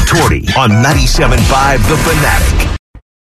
Torti on 97.5 The Fanatic.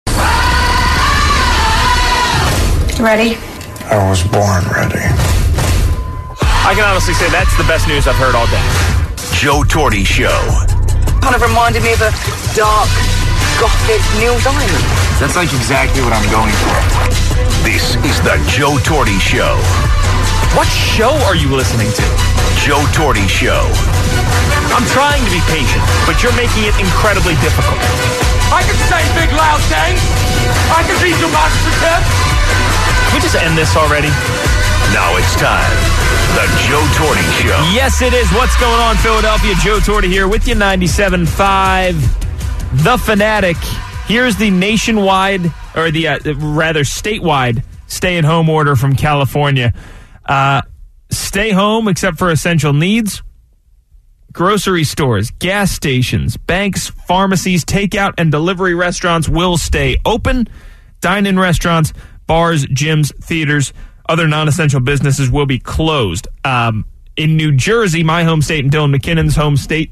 Ready? I was born ready. I can honestly say that's the best news I've heard all day. Joe Torti Show. Kind of reminded me of a dark, gothic Neil Diamond. That's like exactly what I'm going for. This is the Joe Torti Show. What show are you listening to? Joe Torti Show. I'm trying to be patient, but you're making it incredibly difficult. I can say big loud things. I can beat your box for tips. Can we just end this already? Now it's time. The Joe Torti Show. Yes, it is. What's going on, Philadelphia? Joe Torti here with you, 97.5 The Fanatic. Here's the nationwide, or the rather statewide, stay-at-home order from California. Stay home except for essential needs. Grocery stores, gas stations, banks, pharmacies, takeout, and delivery restaurants will stay open. Dine-in restaurants, bars, gyms, theaters, other non-essential businesses will be closed. In New Jersey, my home state, and Dylan McKinnon's home state,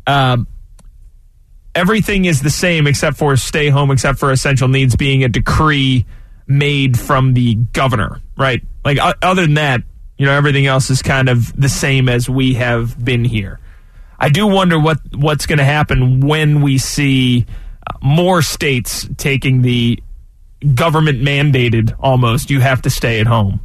everything is the same except for stay home, except for essential needs being a decree made from the governor, right? Like, other than that, everything else is kind of the same as we have been here. I do wonder what's going to happen when we see more states taking the government-mandated, almost, you have to stay at home.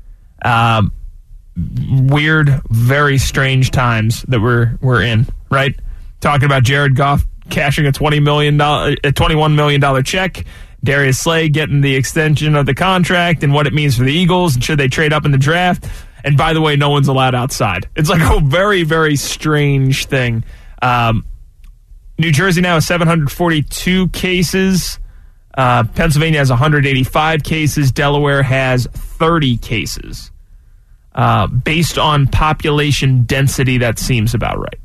Weird, very strange times that we're in, right? Talking about Jared Goff cashing a $21 million check, Darius Slay getting the extension of the contract, and what it means for the Eagles, and should they trade up in the draft. And by the way, no one's allowed outside. It's like a very, very strange thing. New Jersey now has 742 cases. Pennsylvania has 185 cases. Delaware has 30 cases. Based on population density, that seems about right.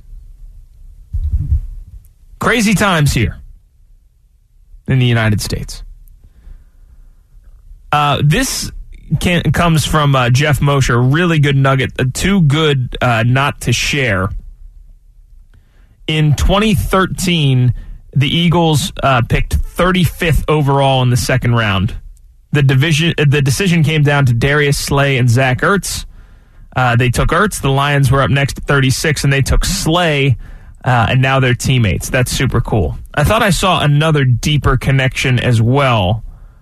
Crazy times here in the United States. This comes from Jeff Mosher. Really good nugget. Too good not to share. In 2013, the Eagles picked 35th overall in the second round. The decision came down to Darius Slay and Zach Ertz. They took Ertz. The Lions were up next at 36, and they took Slay, and now they're teammates. That's super cool. I thought I saw another deeper connection as well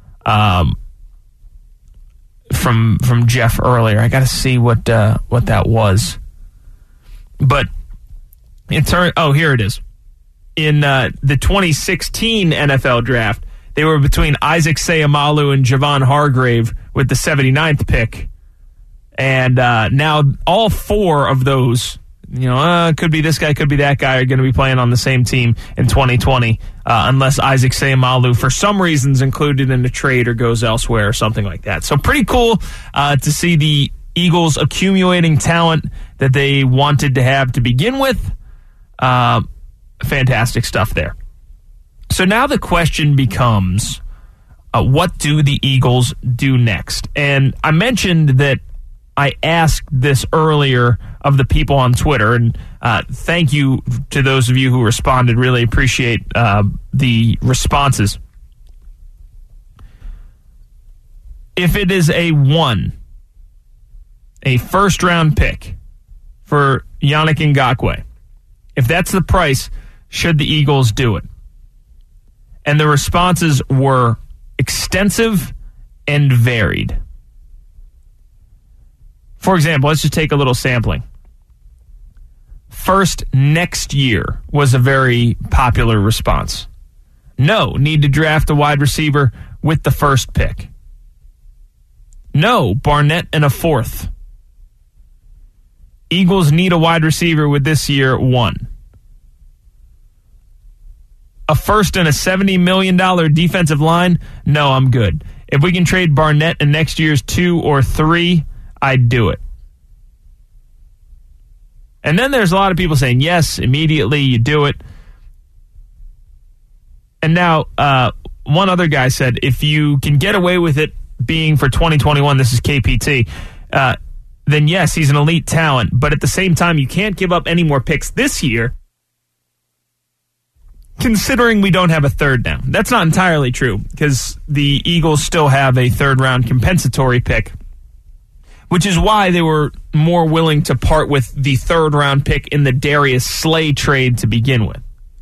from Jeff earlier. I got to see what that was. But here it is. In the 2016 NFL draft, they were between Isaac Seumalo and Javon Hargrave with the 79th pick. And now all four of those, could be this guy, could be that guy, are going to be playing on the same team in 2020, unless Isaac Seumalo, for some reason, is included in a trade or goes elsewhere or something like that. So pretty cool to see the Eagles accumulating talent that they wanted to have to begin with. Fantastic stuff there. So now the question becomes, what do the Eagles do next? And I mentioned that I asked this earlier of the people on Twitter, and thank you to those of you who responded. Really appreciate the responses. If it is a first-round pick for Yannick Ngakoue, if that's the price, should the Eagles do it? And the responses were extensive and varied. For example, let's just take a little sampling. First next year was a very popular response. No, need to draft a wide receiver with the first pick. No, Barnett and a fourth. Eagles need a wide receiver with this year one. A first and a $70 million defensive line? No, I'm good. If we can trade Barnett in next year's 2 or 3, I'd do it. And then there's a lot of people saying, yes, immediately you do it. And now one other guy said, if you can get away with it being for 2021, this is KPT, then yes, he's an elite talent. But at the same time, you can't give up any more picks this year considering we don't have a third down. That's not entirely true because the Eagles still have a third-round compensatory pick, which is why they were more willing to part with the third-round pick in the Darius Slay trade to begin with.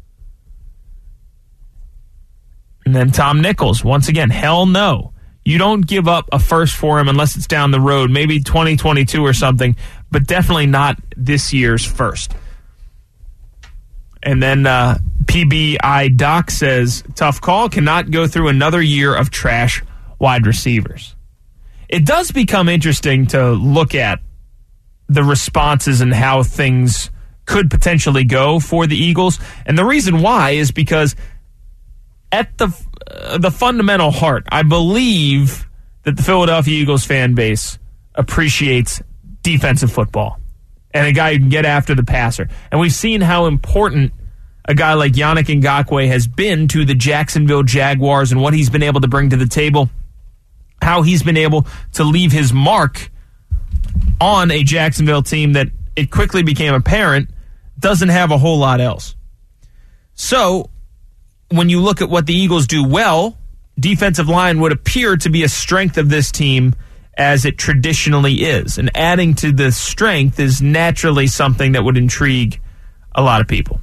And then Tom Nichols, once again, hell no. You don't give up a first for him unless it's down the road, maybe 2022 or something, but definitely not this year's first. And then PBI Doc says, tough call, cannot go through another year of trash wide receivers. It does become interesting to look at the responses and how things could potentially go for the Eagles. And the reason why is because at the fundamental heart, I believe that the Philadelphia Eagles fan base appreciates defensive football and a guy who can get after the passer. And we've seen how important a guy like Yannick Ngakoue has been to the Jacksonville Jaguars and what he's been able to bring to the table, how he's been able to leave his mark on a Jacksonville team that it quickly became apparent doesn't have a whole lot else. So when you look at what the Eagles do well, defensive line would appear to be a strength of this team as it traditionally is. And adding to the strength is naturally something that would intrigue a lot of people.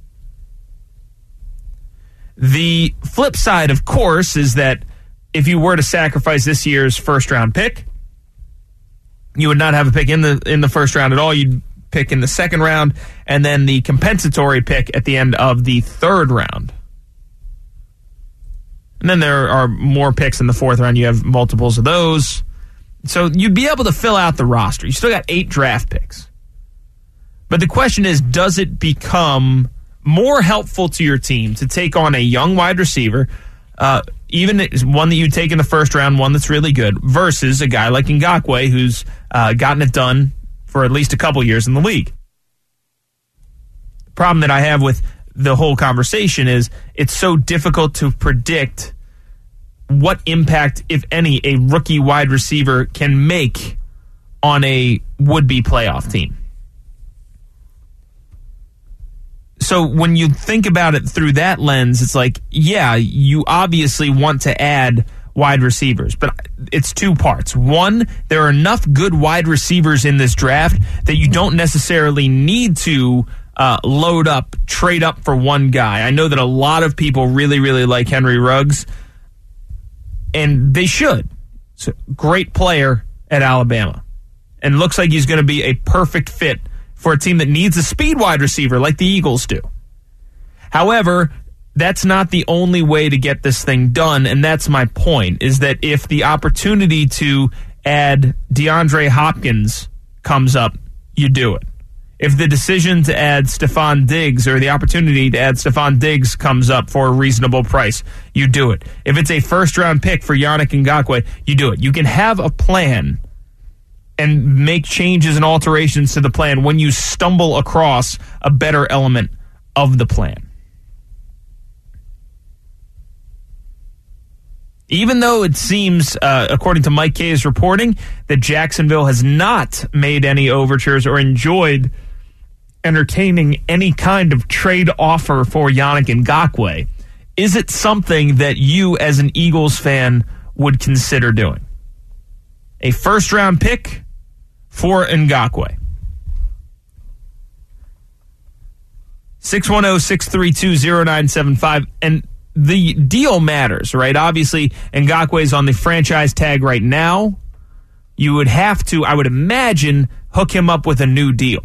The flip side, of course, is that if you were to sacrifice this year's first-round pick, you would not have a pick in the first round at all. You'd pick in the second round, and then the compensatory pick at the end of the third round. And then there are more picks in the fourth round. You have multiples of those. So you'd be able to fill out the roster. You still got 8 draft picks. But the question is, does it become more helpful to your team to take on a young wide receiver, even one that you take in the first round, one that's really good, versus a guy like Ngakoue who's gotten it done for at least a couple years in the league? The problem that I have with the whole conversation is it's so difficult to predict what impact, if any, a rookie wide receiver can make on a would-be playoff team. So when you think about it through that lens, it's like, yeah, you obviously want to add wide receivers, but it's 2 parts. One, there are enough good wide receivers in this draft that you don't necessarily need to load up, trade up for one guy. I know that a lot of people really, really like Henry Ruggs, and they should. He's a great player at Alabama, and looks like he's going to be a perfect fit for a team that needs a speed wide receiver like the Eagles do. However, that's not the only way to get this thing done, and that's my point, is that if the opportunity to add DeAndre Hopkins comes up, you do it. If the decision to add Stephon Diggs or the opportunity to add Stephon Diggs comes up for a reasonable price, you do it. If it's a first-round pick for Yannick Ngakoue, you do it. You can have a plan and make changes and alterations to the plan when you stumble across a better element of the plan. Even though it seems, according to Mike Kay's reporting, that Jacksonville has not made any overtures or enjoyed entertaining any kind of trade offer for Yannick Ngakoue, is it something that you as an Eagles fan would consider doing? A first-round pick for Ngakoue. 610-632-0975. And the deal matters, right? Obviously, Ngakoue is on the franchise tag right now. You would have to, I would imagine, hook him up with a new deal.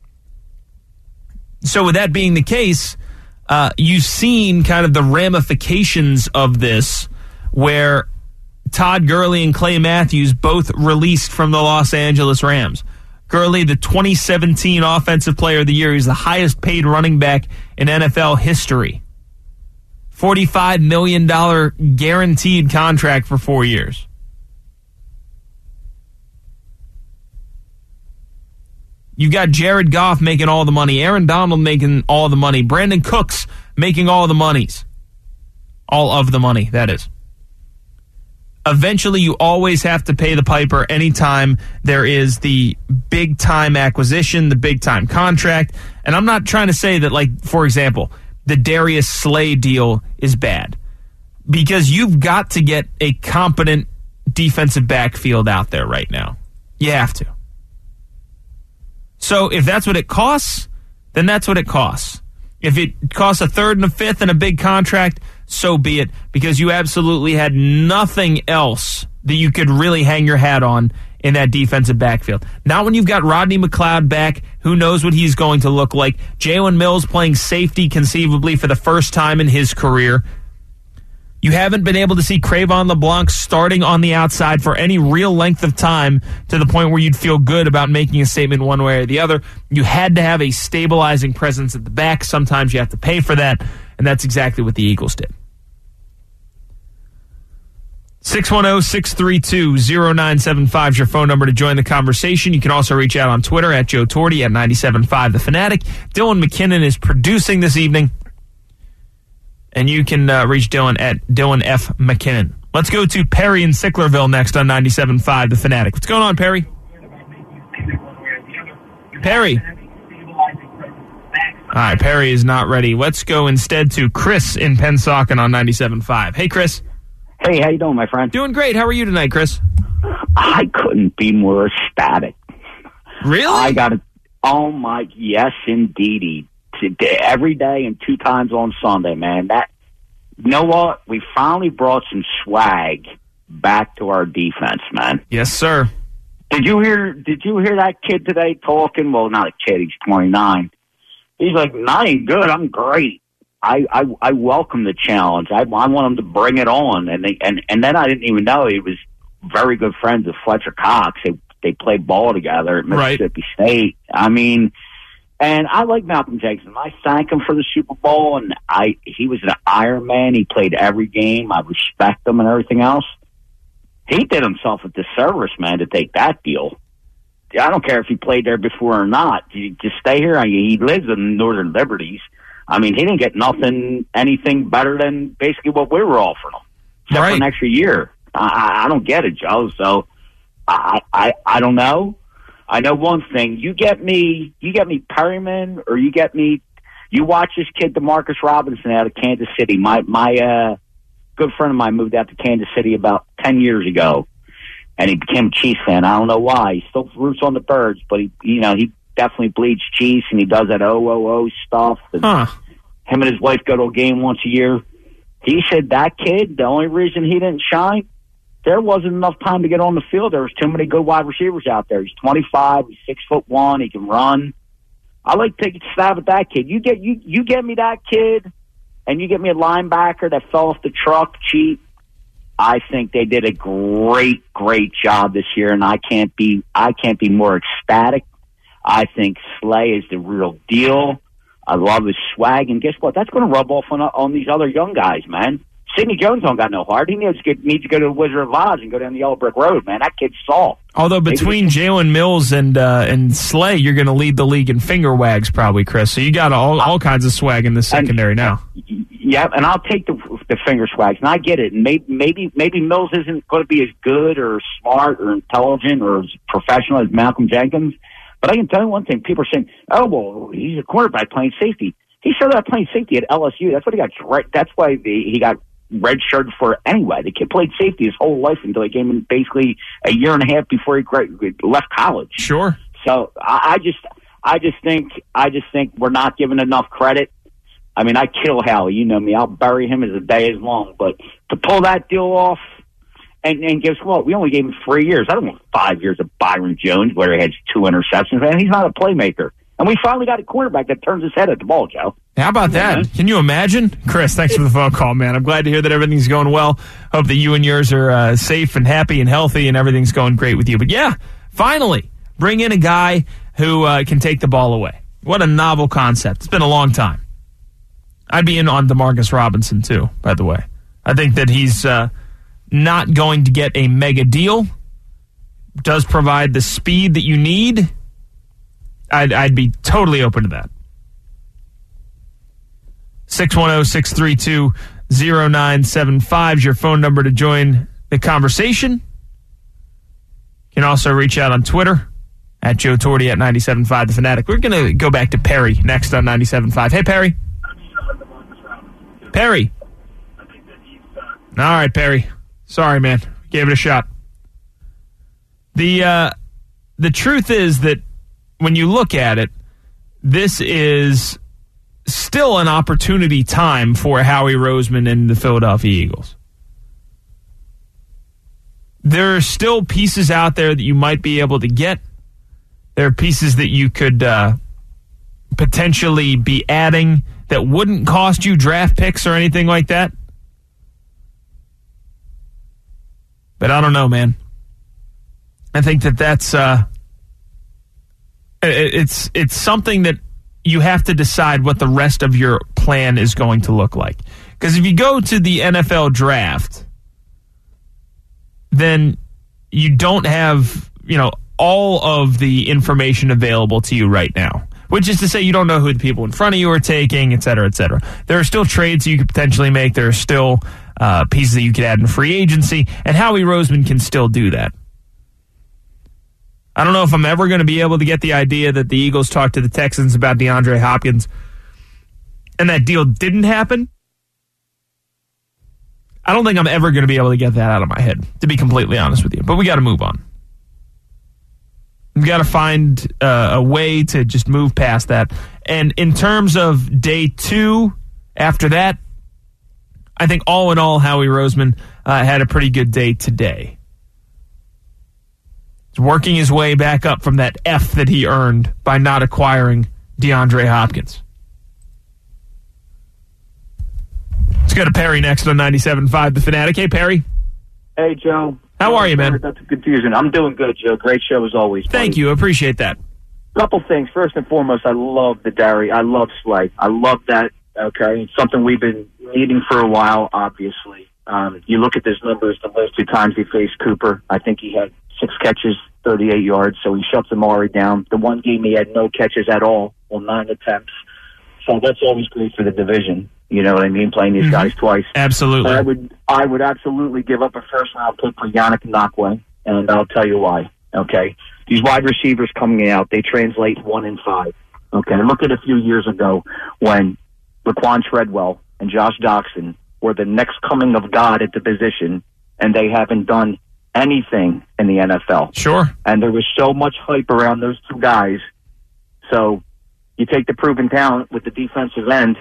So with that being the case, you've seen kind of the ramifications of this where Todd Gurley and Clay Matthews both released from the Los Angeles Rams. Gurley, the 2017 Offensive Player of the Year. He's the highest paid running back in NFL history. $45 million guaranteed contract for 4 years. You've got Jared Goff making all the money. Aaron Donald making all the money. Brandon Cooks making all the monies. All of the money, that is. Eventually, you always have to pay the piper anytime there is the big-time acquisition, the big-time contract. And I'm not trying to say that, like, for example, the Darius Slay deal is bad. Because you've got to get a competent defensive backfield out there right now. You have to. So if that's what it costs, then that's what it costs. If it costs a third and a fifth and a big contract, so be it, because you absolutely had nothing else that you could really hang your hat on in that defensive backfield. Not when you've got Rodney McLeod back. Who knows what he's going to look like. Jalen Mills playing safety conceivably for the first time in his career. You haven't been able to see Cravon LeBlanc starting on the outside for any real length of time to the point where you'd feel good about making a statement one way or the other. You had to have a stabilizing presence at the back. Sometimes you have to pay for that, and that's exactly what the Eagles did. 610-632-0975 is your phone number to join the conversation. You can also reach out on Twitter at Joe Torti at 97.5 The Fanatic. Dylan McKinnon is producing this evening, and you can reach Dylan at Dylan F. McKinnon. Let's go to Perry in Sicklerville next on 97.5 The Fanatic. What's going on, Perry? Perry. All right, Perry is not ready. Let's go instead to Chris in Pennsauken on 97.5. Hey, Chris. Hey, how you doing, my friend? Doing great. How are you tonight, Chris? I couldn't be more ecstatic. Really? I got it. Oh, my, yes, indeedy. Every day and 2 times on Sunday, man. You know what? We finally brought some swag back to our defense, man. Yes, sir. Did you hear that kid today talking? Well, not a kid. He's 29. He's like, I ain't good. I'm great. I welcome the challenge. I want him to bring it on. And then I didn't even know he was very good friends with Fletcher Cox. They played ball together at Mississippi State. I mean, and I like Malcolm Jenkins. I thank him for the Super Bowl, and he was an Iron Man. He played every game. I respect him and everything else. He did himself a disservice, man, to take that deal. I don't care if he played there before or not. You just stay here. He lives in Northern Liberties. I mean, he didn't get anything better than basically what we were offering him, except for an extra year. I don't get it, Joe. So I don't know. I know one thing. You get me Perryman, or you watch this kid, DeMarcus Robinson, out of Kansas City. My good friend of mine moved out to Kansas City about 10 years ago, and he became a Chiefs fan. I don't know why. He still roots on the Birds, but he definitely bleeds Chiefs, and he does that OOO stuff. And him and his wife go to a game once a year. He said that kid, the only reason he didn't shine, there wasn't enough time to get on the field. There was too many good wide receivers out there. He's 25. He's 6'1". He can run. I like to take a stab at that kid. You get me that kid, and you get me a linebacker that fell off the truck cheap. I think they did a great job this year, and I can't be more ecstatic. I think Slay is the real deal. I love his swag, and guess what? That's going to rub off on these other young guys, man. Sidney Jones don't got no heart. He needs to go to the Wizard of Oz and go down the Yellow Brick Road, man. That kid's soft. Although between Jalen Mills and Slay, you're going to lead the league in finger wags, probably, Chris. So you got all kinds of swag in the secondary now. Yeah, and I'll take the finger swags, and I get it. And maybe Mills isn't going to be as good or smart or intelligent or as professional as Malcolm Jenkins. But I can tell you one thing. People are saying, oh, well, he's a quarterback playing safety. He started out playing safety at LSU. That's what he got. That's why he got redshirted for anyway. The kid played safety his whole life until he came in basically a year and a half before he left college. Sure. So I just think we're not giving enough credit. I mean, I kill Howie. You know me. I'll bury him as the day is long. But to pull that deal off, and guess what? We only gave him 3 years. I don't want 5 years of Byron Jones where he has 2 interceptions. Man, he's not a playmaker. And we finally got a quarterback that turns his head at the ball, Joe. How about that? Man. Can you imagine? Chris, thanks for the phone call, man. I'm glad to hear that everything's going well. Hope that you and yours are safe and happy and healthy and everything's going great with you. But yeah, finally, bring in a guy who can take the ball away. What a novel concept. It's been a long time. I'd be in on DeMarcus Robinson, too, by the way. I think that he's not going to get a mega deal. Does provide the speed that you need. I'd be totally open to that. 610-632-0975 is your phone number to join the conversation. You can also reach out on Twitter at Joe Torti at 97.5 The Fanatic. We're going to go back to Perry next on 97.5. Hey, Perry. Perry. All right, Perry. Sorry, man. Gave it a shot. The truth is that when you look at it, this is still an opportunity time for Howie Roseman and the Philadelphia Eagles. There are still pieces out there that you might be able to get. There are pieces that you could potentially be adding that wouldn't cost you draft picks or anything like that. But I don't know, man. I think that's it's something that you have to decide what the rest of your plan is going to look like. Because if you go to the NFL draft, then you don't have, all of the information available to you right now. Which is to say you don't know who the people in front of you are taking, et cetera, et cetera. There are still trades you could potentially make. There are still pieces that you could add in free agency. And Howie Roseman can still do that. I don't know if I'm ever going to be able to get the idea that the Eagles talked to the Texans about DeAndre Hopkins and that deal didn't happen. I don't think I'm ever going to be able to get that out of my head, to be completely honest with you. But we got to move on. We've got to find a way to just move past that. And in terms of day 2, after that, I think all in all, Howie Roseman had a pretty good day today. He's working his way back up from that F that he earned by not acquiring DeAndre Hopkins. Let's go to Perry next on 97.5 The Fanatic. Hey, Perry. Hey, Joe. How are you, man? That's a confusion. I'm doing good, Joe. Great show as always. Thank you. Appreciate that. Couple things. First and foremost, I love the Derry. I love Slay. I love that. Okay, it's something we've been needing for a while, obviously. You look at his numbers, the last 2 times he faced Cooper, I think he had 6 catches, 38 yards, so he shuts Amari down. The one game he had no catches at all on 9 attempts. So that's always great for the division. You know what I mean? Playing these guys twice. Absolutely. I would absolutely give up a first-round pick for Yannick Ngakoue, and I'll tell you why. Okay? These wide receivers coming out, they translate 1 in 5. Okay? Look at a few years ago when Laquan Treadwell and Josh Doxson were the next coming of God at the position, and they haven't done anything in the NFL. Sure. And there was so much hype around those 2 guys. So you take the proven talent with the defensive end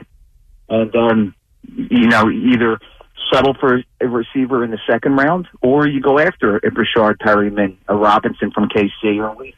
and, either settle for a receiver in the second round or you go after a Rashard Perryman, a Robinson from KC, or maybe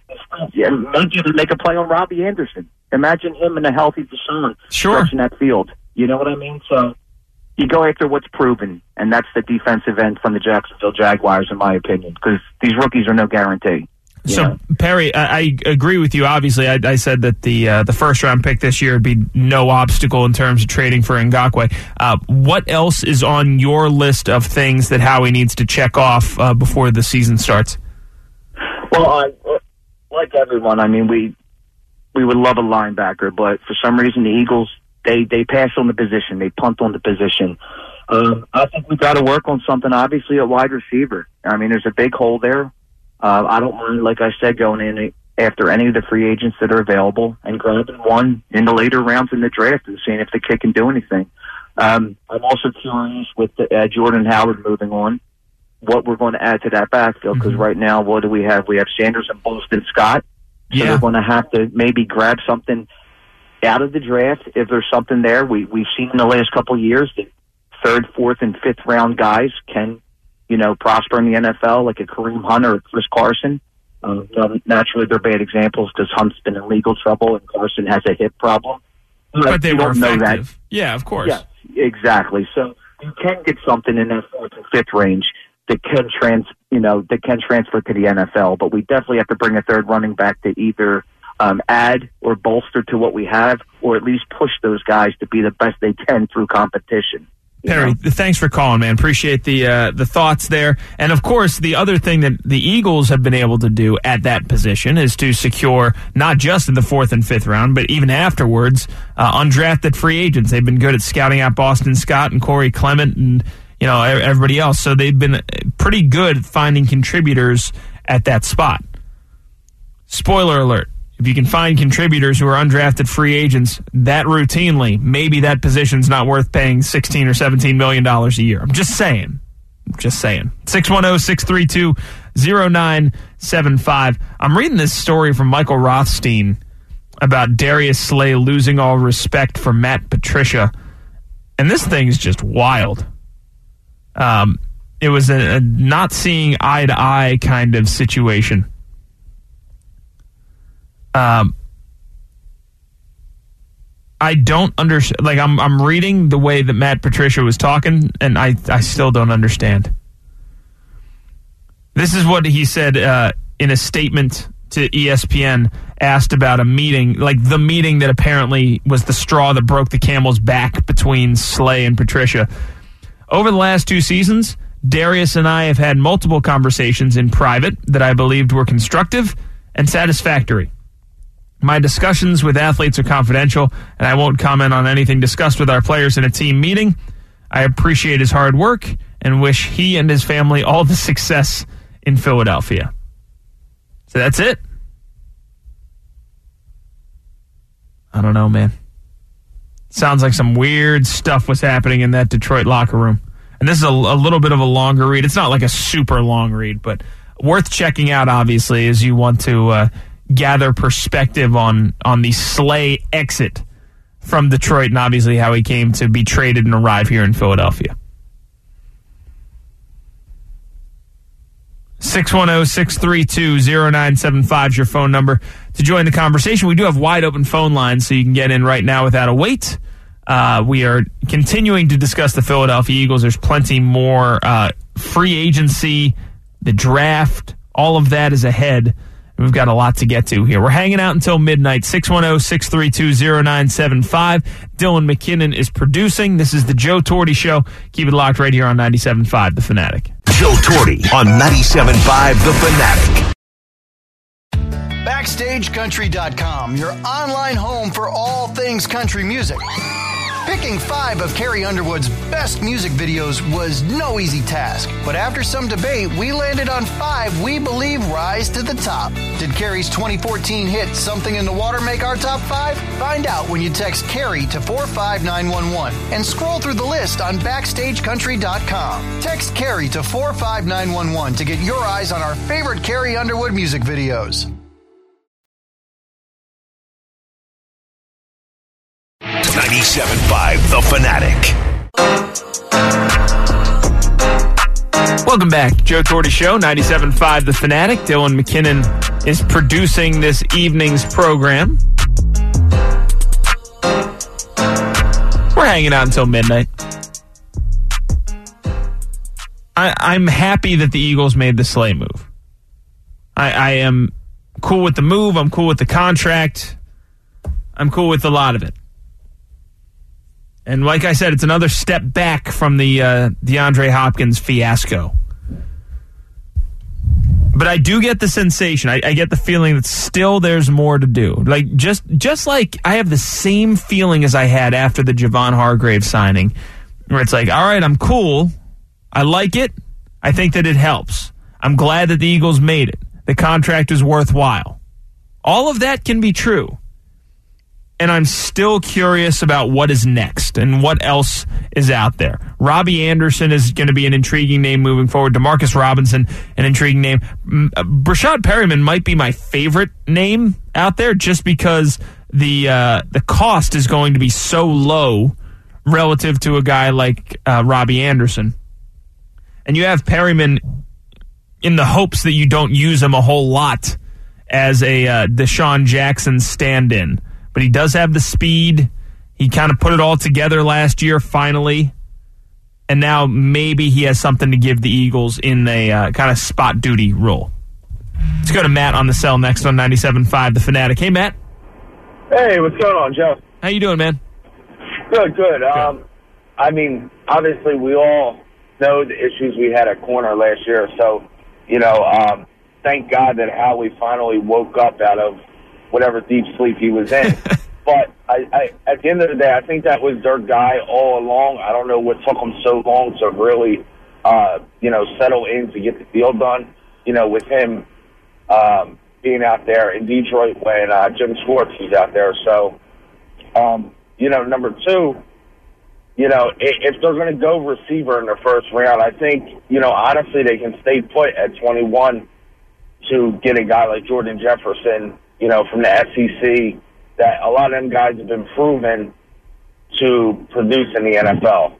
even make a play on Robbie Anderson. Imagine him in a healthy Deshaun stretching that field. You know what I mean? So you go after what's proven, and that's the defensive end from the Jacksonville Jaguars, in my opinion, because these rookies are no guarantee. So, Perry, I agree with you. Obviously, I said that the first-round pick this year would be no obstacle in terms of trading for Ngakoue. What else is on your list of things that Howie needs to check off before the season starts? Well, like everyone, I mean, we would love a linebacker, but for some reason the Eagles, they pass on the position. They punt on the position. I think we've got to work on something, obviously, at wide receiver. I mean, there's a big hole there. I don't mind, like I said, going in after any of the free agents that are available and grabbing one in the later rounds in the draft and seeing if the kid can do anything. I'm also curious with Jordan Howard moving on, what we're going to add to that backfield, because right now, what do we have? We have Sanders and Boston Scott. So we're going to have to maybe grab something out of the draft if there's something there. We've seen in the last couple of years that 3rd, 4th, and 5th round guys can prosper in the NFL, like a Kareem Hunt or Chris Carson. Naturally, they're bad examples because Hunt's been in legal trouble and Carson has a hip problem. But they were effective. That. Yeah, of course. Yeah, exactly. So you can get something in that 4th and 5th range that can transfer to the NFL. But we definitely have to bring a 3rd running back to either add or bolster to what we have, or at least push those guys to be the best they can through competition. Perry, thanks for calling, man. Appreciate the thoughts there. And, of course, the other thing that the Eagles have been able to do at that position is to secure, not just in the 4th and 5th round, but even afterwards, undrafted free agents. They've been good at scouting out Boston Scott and Corey Clement and, everybody else. So they've been pretty good at finding contributors at that spot. Spoiler alert. If you can find contributors who are undrafted free agents that routinely, maybe that position's not worth paying $16 or $17 million a year. I'm just saying. 610-632-0975. I'm reading this story from Michael Rothstein about Darius Slay losing all respect for Matt Patricia. And this thing is just wild. It was a not seeing eye to eye kind of situation. I don't understand. Like, I'm reading the way that Matt Patricia was talking, and I still don't understand. This is what he said in a statement to ESPN, asked about a meeting, like the meeting that apparently was the straw that broke the camel's back between Slay and Patricia. Over the last 2 seasons, Darius and I have had multiple conversations in private that I believed were constructive and satisfactory. My discussions with athletes are confidential, and I won't comment on anything discussed with our players in a team meeting. I appreciate his hard work and wish he and his family all the success in Philadelphia. So that's it. I don't know, man. Sounds like some weird stuff was happening in that Detroit locker room. And this is a little bit of a longer read. It's not like a super long read, but worth checking out, obviously, as you want to gather perspective on the Slay exit from Detroit and obviously how he came to be traded and arrive here in Philadelphia. 610-632-0975 is your phone number to join the conversation. We do have wide open phone lines, so you can get in right now without a wait. We are continuing to discuss the Philadelphia Eagles. There's plenty more free agency, the draft, all of that is ahead. We've got a lot to get to here. We're hanging out until midnight. 610-632-0975. Dylan McKinnon is producing. This is the Joe Torty Show. Keep it locked right here on 97.5 The Fanatic. Joe Torty on 97.5 The Fanatic. BackstageCountry.com, your online home for all things country music. Picking 5 of Carrie Underwood's best music videos was no easy task, but after some debate, we landed on 5 we believe rise to the top. Did Carrie's 2014 hit Something in the Water make our top 5? Find out when you text Carrie to 45911 and scroll through the list on BackstageCountry.com. Text Carrie to 45911 to get your eyes on our favorite Carrie Underwood music videos. 97.5 The Fanatic. Welcome back. Joe Torty Show, 97.5 The Fanatic. Dylan McKinnon is producing this evening's program. We're hanging out until midnight. I'm happy that the Eagles made the Slay move. I am cool with the move. I'm cool with the contract. I'm cool with a lot of it. And like I said, it's another step back from the DeAndre Hopkins fiasco. But I do get the sensation. I get the feeling that still there's more to do. Like just like I have the same feeling as I had after the Javon Hargrave signing, where it's like, all right, I'm cool. I like it. I think that it helps. I'm glad that the Eagles made it. The contract is worthwhile. All of that can be true. And I'm still curious about what is next and what else is out there. Robbie Anderson is going to be an intriguing name moving forward. Demarcus Robinson, an intriguing name. Brashad Perryman might be my favorite name out there just because the cost is going to be so low relative to a guy like Robbie Anderson. And you have Perryman in the hopes that you don't use him a whole lot as a Deshaun Jackson stand-in. But he does have the speed. He kind of put it all together last year, finally. And now maybe he has something to give the Eagles in a kind of spot duty role. Let's go to Matt on the cell next on 97.5 The Fanatic. Hey, Matt. Hey, what's going on, Joe? How you doing, man? Good. I mean, obviously we all know the issues we had at corner last year. So, thank God that Howie finally woke up out of whatever deep sleep he was in. But I at the end of the day, I think that was their guy all along. I don't know what took them so long to really, settle in to get the deal done. With him, being out there in Detroit when Jim Schwartz was out there. So, number two, if they're going to go receiver in the first round, I think, honestly, they can stay put at 21 to get a guy like Jordan Jefferson, from the SEC, that a lot of them guys have been proven to produce in the NFL.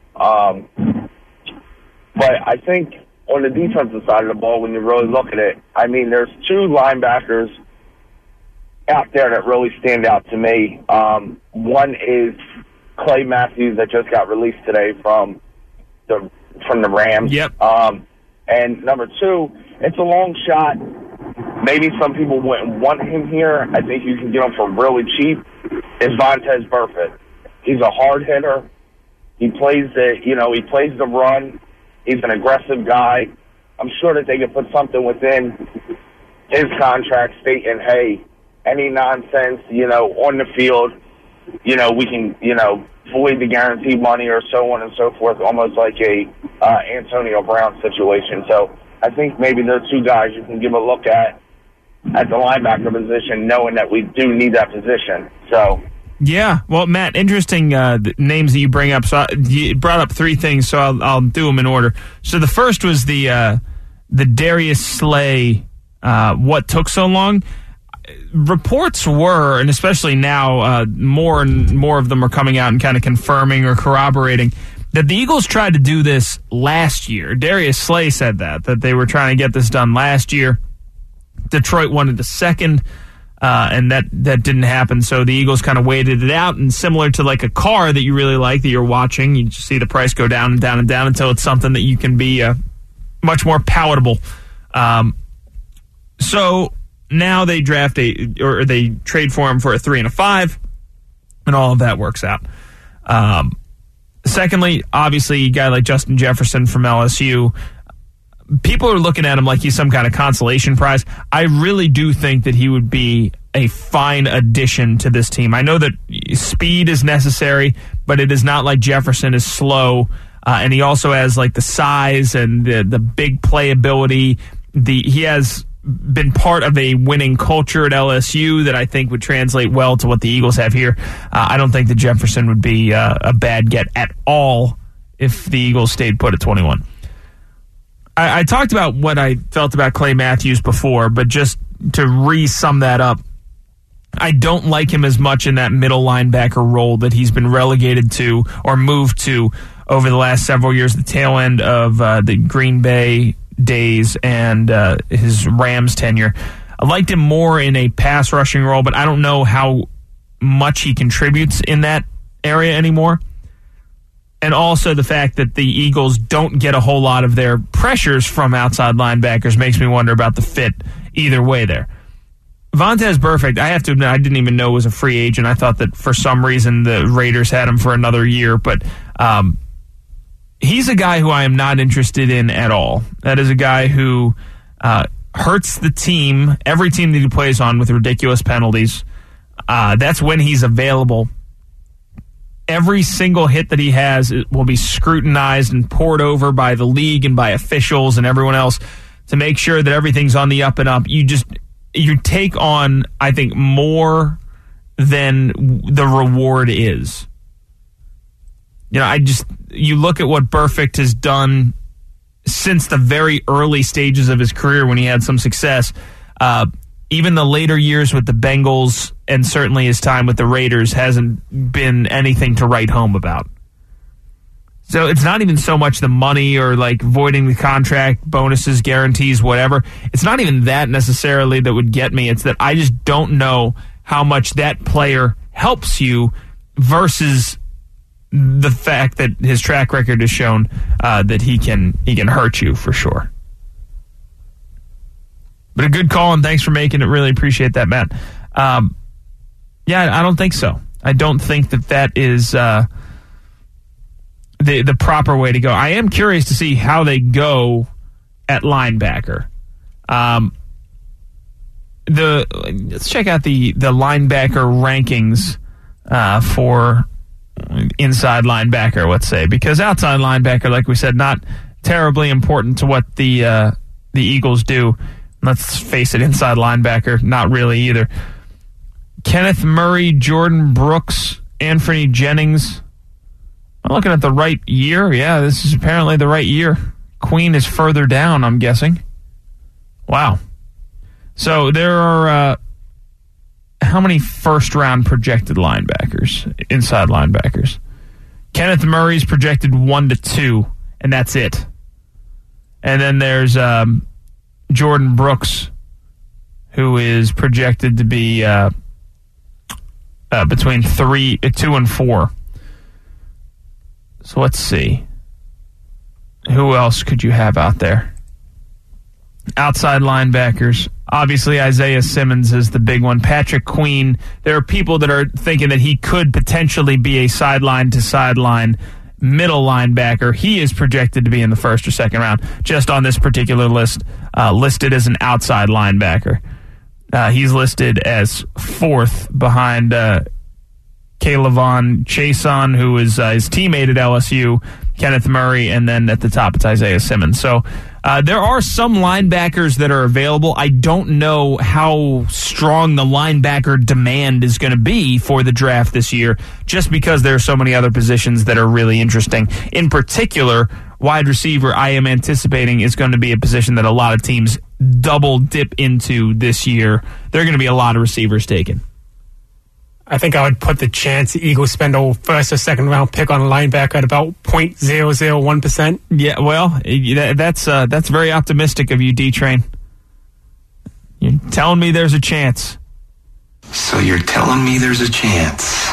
But I think on the defensive side of the ball, when you really look at it, I mean, there's two linebackers out there that really stand out to me. One is Clay Matthews that just got released today from the Rams. Yep. And number two, it's a long shot. Maybe some people wouldn't want him here. I think you can get him for really cheap. Is Vontaze Burfict. He's a hard hitter. He plays the run. He's an aggressive guy. I'm sure that they could put something within his contract stating, hey, any nonsense, on the field, we can, void the guaranteed money or so on and so forth, almost like a Antonio Brown situation. So I think maybe there are two guys you can give a look at the linebacker position, knowing that we do need that position. So. Yeah, well, Matt, interesting names that you bring up. So you brought up three things, so I'll do them in order. So the first was the Darius Slay. What took so long? Reports were, and especially now, more and more of them are coming out and kind of confirming or corroborating that the Eagles tried to do this last year. Darius Slay said that they were trying to get this done last year. Detroit wanted a second. And that didn't happen, so the Eagles kind of waited it out, and similar to like a car that you really like that you're watching, you just see the price go down and down and down until it's something that you can be much more palatable. So now they they trade for him for a 3 and a 5, and all of that works out. Secondly, obviously, a guy like Justin Jefferson from LSU. People are looking at him like he's some kind of consolation prize. I really do think that he would be a fine addition to this team. I know that speed is necessary, but it is not like Jefferson is slow, and he also has like the size and the big playability. He has been part of a winning culture at LSU that I think would translate well to what the Eagles have here. I don't think that Jefferson would be a bad get at all if the Eagles stayed put at 21. I talked about what I felt about Clay Matthews before, but just to re-sum that up, I don't like him as much in that middle linebacker role that he's been relegated to or moved to over the last several years, the tail end of the Green Bay days and his Rams tenure. I liked him more in a pass rushing role, but I don't know how much he contributes in that area anymore. And also the fact that the Eagles don't get a whole lot of their pressures from outside linebackers makes me wonder about the fit either way there. Vontaze Burfict, I have to admit, I didn't even know was a free agent. I thought that for some reason the Raiders had him for another year, but he's a guy who I am not interested in at all. That is a guy who hurts the team, every team that he plays on, with ridiculous penalties. That's when he's available. Every single hit that he has will be scrutinized and poured over by the league and by officials and everyone else to make sure that everything's on the up and up. You take on, I think, more than the reward is. You look at what Burfict has done since the very early stages of his career when he had some success. Even the later years with the Bengals and certainly his time with the Raiders hasn't been anything to write home about. So it's not even so much the money or like voiding the contract, bonuses, guarantees, whatever. It's not even that necessarily that would get me. It's that I just don't know how much that player helps you versus the fact that his track record has shown that he can hurt you for sure. But a good call, and thanks for making it. Really appreciate that, Matt. I don't think so. I don't think that is the proper way to go. I am curious to see how they go at linebacker. Let's check out the linebacker rankings for inside linebacker, let's say, because outside linebacker, like we said, not terribly important to what the Eagles do. Let's face it, inside linebacker, not really either. Kenneth Murray, Jordan Brooks, Anthony Jennings. I'm looking at the right year. Yeah, this is apparently the right year. Queen is further down, I'm guessing. Wow. So there are how many first-round projected linebackers, inside linebackers? Kenneth Murray's projected 1 to 2, and that's it. And then there's Jordan Brooks, who is projected to be between 2 and 4. So let's see. Who else could you have out there? Outside linebackers. Obviously, Isaiah Simmons is the big one. Patrick Queen. There are people that are thinking that he could potentially be a sideline-to-sideline middle linebacker. He is projected to be in the first or second round, just on this particular list, listed as an outside linebacker. He's listed as 4th behind Kayvon Chaisson, who is his teammate at LSU, Kenneth Murray, and then at the top it's Isaiah Simmons. So there are some linebackers that are available. I don't know how strong the linebacker demand is going to be for the draft this year, just because there are so many other positions that are really interesting. In particular, wide receiver, I am anticipating, is going to be a position that a lot of teams double dip into this year. There are going to be a lot of receivers taken. I think I would put the chance the Eagles spend a first or second round pick on a linebacker at about 0.001%. Yeah, well, that's very optimistic of you, D-Train. You're telling me there's a chance. So you're telling me there's a chance.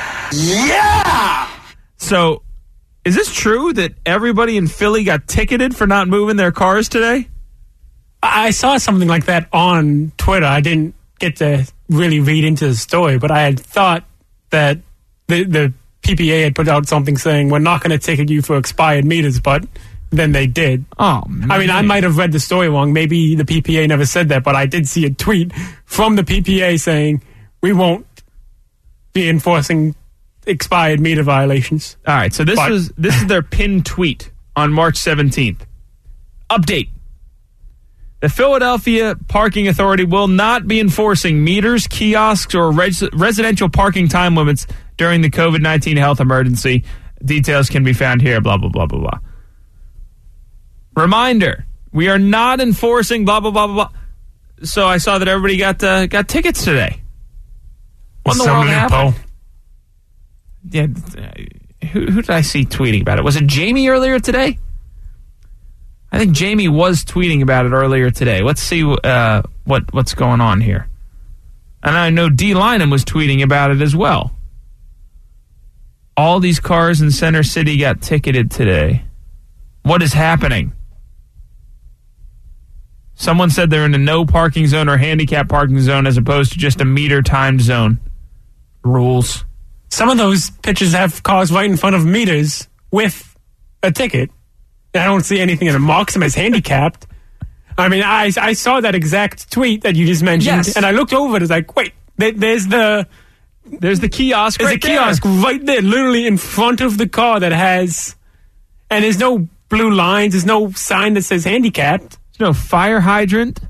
Yeah! So, is this true that everybody in Philly got ticketed for not moving their cars today? I saw something like that on Twitter. I didn't get to really read into the story, but I had thought that the PPA had put out something saying, we're not going to ticket you for expired meters, but then they did. Oh, man. I mean, I might have read the story wrong. Maybe the PPA never said that, but I did see a tweet from the PPA saying, we won't be enforcing expired meter violations. All right, so this is their pinned tweet on March 17th. Update. The Philadelphia Parking Authority will not be enforcing meters, kiosks, or residential parking time limits during the COVID-19 health emergency. Details can be found here, blah, blah, blah, blah, blah. Reminder, we are not enforcing blah, blah, blah, blah, blah. So I saw that everybody got tickets today. What in the world happened? Yeah, who did I see tweeting about it? Was it Jamie earlier today? I think Jamie was tweeting about it earlier today. Let's see what's going on here. And I know D. Lynham was tweeting about it as well. All these cars in Center City got ticketed today. What is happening? Someone said they're in a no parking zone or handicap parking zone as opposed to just a meter timed zone. Rules. Some of those pictures have cars right in front of meters with a ticket. I don't see anything that marks them as handicapped. I mean, I saw that exact tweet that you just mentioned, and I looked over it. It's like, wait, there's the kiosk. There's a kiosk right there, literally in front of the car that has, and there's no blue lines. There's no sign that says handicapped. There's no fire hydrant.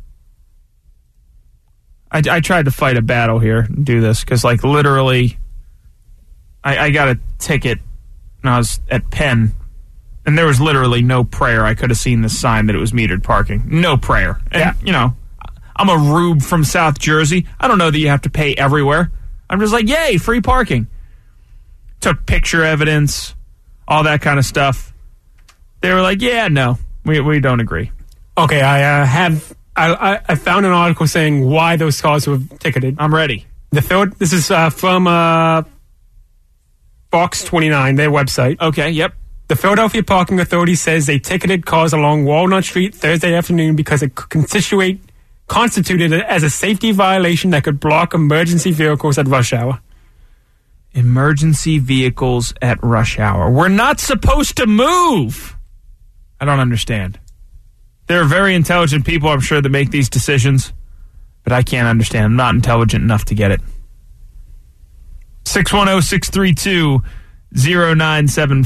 I tried to fight a battle here and do this because, like, literally, I got a ticket when I was at Penn. And there was literally no prayer. I could have seen the sign that it was metered parking. No prayer. And, you know, I'm a rube from South Jersey. I don't know that you have to pay everywhere. I'm just like, yay, free parking. Took picture evidence, all that kind of stuff. They were like, yeah, no, we don't agree. Okay, I found an article saying why those cars were ticketed. I'm ready. This is from Fox 29, their website. Okay, yep. The Philadelphia Parking Authority says they ticketed cars along Walnut Street Thursday afternoon because it constituted as a safety violation that could block emergency vehicles at rush hour. Emergency vehicles at rush hour. We're not supposed to move. I don't understand. There are very intelligent people, I'm sure, that make these decisions, but I can't understand. I'm not intelligent enough to get it.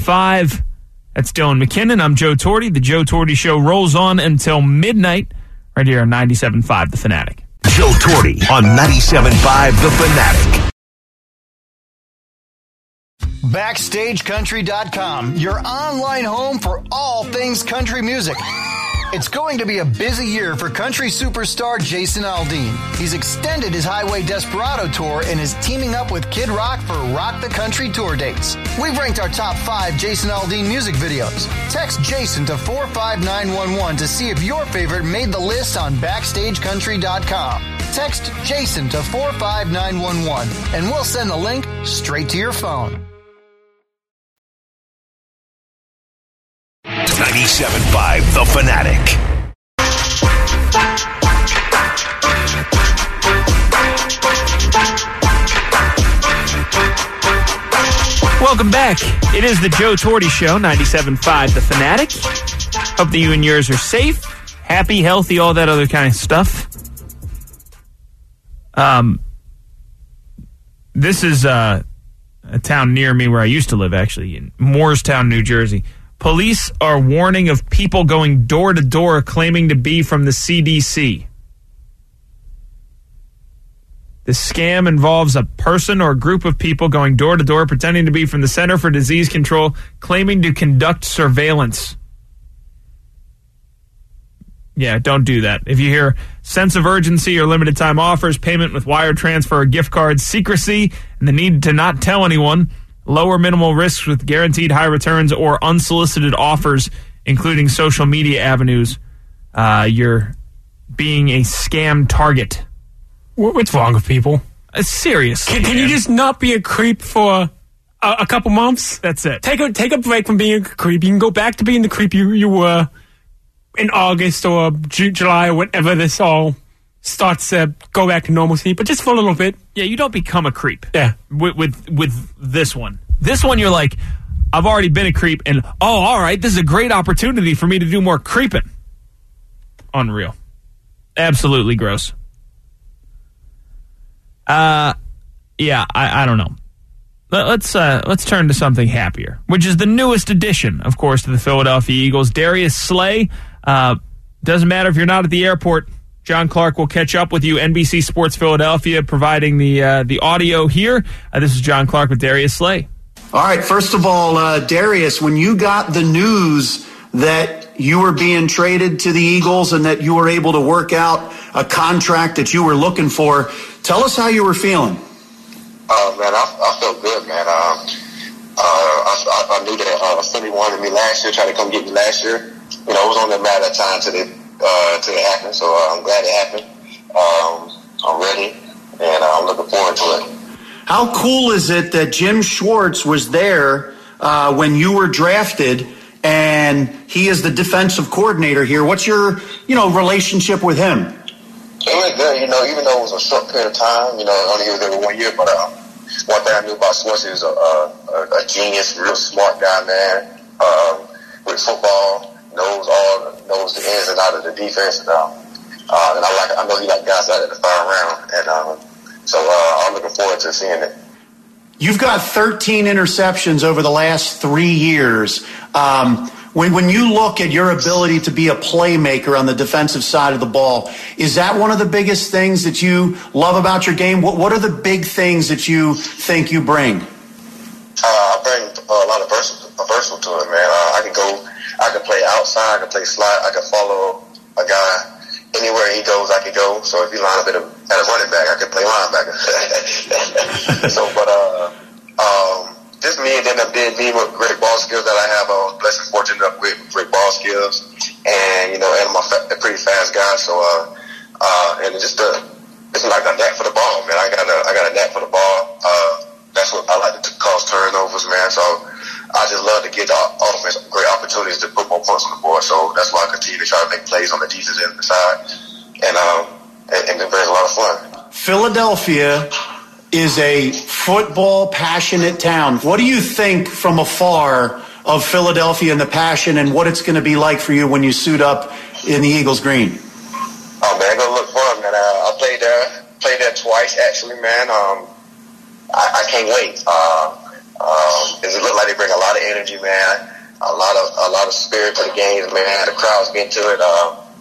610-632-0975. That's Dylan McKinnon. I'm Joe Torty. The Joe Torty Show rolls on until midnight right here on 97.5 The Fanatic. Joe Torre on 97.5 The Fanatic. BackstageCountry.com, your online home for all things country music. It's going to be a busy year for country superstar Jason Aldean. He's extended his Highway Desperado tour and is teaming up with Kid Rock for Rock the Country tour dates. We've ranked our top 5 Jason Aldean music videos. Text Jason to 45911 to see if your favorite made the list on BackstageCountry.com. Text Jason to 45911 and we'll send the link straight to your phone. 97.5 The Fanatic. Welcome back. It is the Joe Torre Show, 97.5 The Fanatic. Hope that you and yours are safe, happy, healthy, all that other kind of stuff. This is a town near me where I used to live, actually, in Moorestown, New Jersey. Police are warning of people going door to door claiming to be from the CDC. The scam involves a person or a group of people going door to door pretending to be from the Center for Disease Control, claiming to conduct surveillance. Yeah, don't do that. If you hear sense of urgency or limited time offers, payment with wire transfer or gift cards, secrecy, and the need to not tell anyone, lower minimal risks with guaranteed high returns, or unsolicited offers, including social media avenues, you're being a scam target. What's wrong with people? Seriously. Can you just not be a creep for a couple months? That's it. Take a break from being a creep. You can go back to being the creep you were in August or July or whatever this all starts to go back to normalcy, but just for a little bit. Yeah, you don't become a creep. Yeah. With this one. This one, you're like, I've already been a creep, and, all right, this is a great opportunity for me to do more creeping. Unreal. Absolutely gross. Yeah, I don't know. Let's turn to something happier, which is the newest addition, of course, to the Philadelphia Eagles. Darius Slay. Doesn't matter if you're not at the airport. John Clark will catch up with you. NBC Sports Philadelphia providing the audio here. This is John Clark with Darius Slay. All right. First of all, Darius, when you got the news that you were being traded to the Eagles and that you were able to work out a contract that you were looking for, tell us how you were feeling. Man, I felt good, man. I knew that Philly wanted me last year, tried to come get me last year. You know, it was only a matter of time till it happened, so I'm glad it happened. I'm ready, and I'm looking forward to it. How cool is it that Jim Schwartz was there when you were drafted, and he is the defensive coordinator here? What's your, relationship with him? It was good, even though it was a short period of time, only was there 1 year, but one thing I knew about Schwartz, he was a genius, real smart guy, man, with football. Knows the ins and out of the defense, and I know he like guys out at the third round, and so I'm looking forward to seeing it. You've got 13 interceptions over the last 3 years. When you look at your ability to be a playmaker on the defensive side of the ball, is that one of the biggest things that you love about your game? What are the big things that you think you bring? I bring a lot of versatile to it, man. I can play outside, I can play slot, I can follow a guy anywhere he goes, I can go. So if he line up at a running back, I can play linebacker. Just me and then being with great ball skills that I have. I was blessed and fortunate with great ball skills, and and I'm a pretty fast guy. So and it's like a knack for the ball, man. I got a knack for the ball. That's what I like to cause turnovers, man. So I just love to get the offense great opportunities to put more points on the board. So that's why I continue to try to make plays on the defense end of the side, and it brings a lot of fun. Philadelphia is a football passionate town. What do you think from afar of Philadelphia and the passion, and what it's going to be like for you when you suit up in the Eagles green? Oh man, it's gonna look fun, man. I played there twice actually, man. I can't wait. It look like they bring a lot of energy, man. A lot of spirit to the games, man. The crowd's getting to it.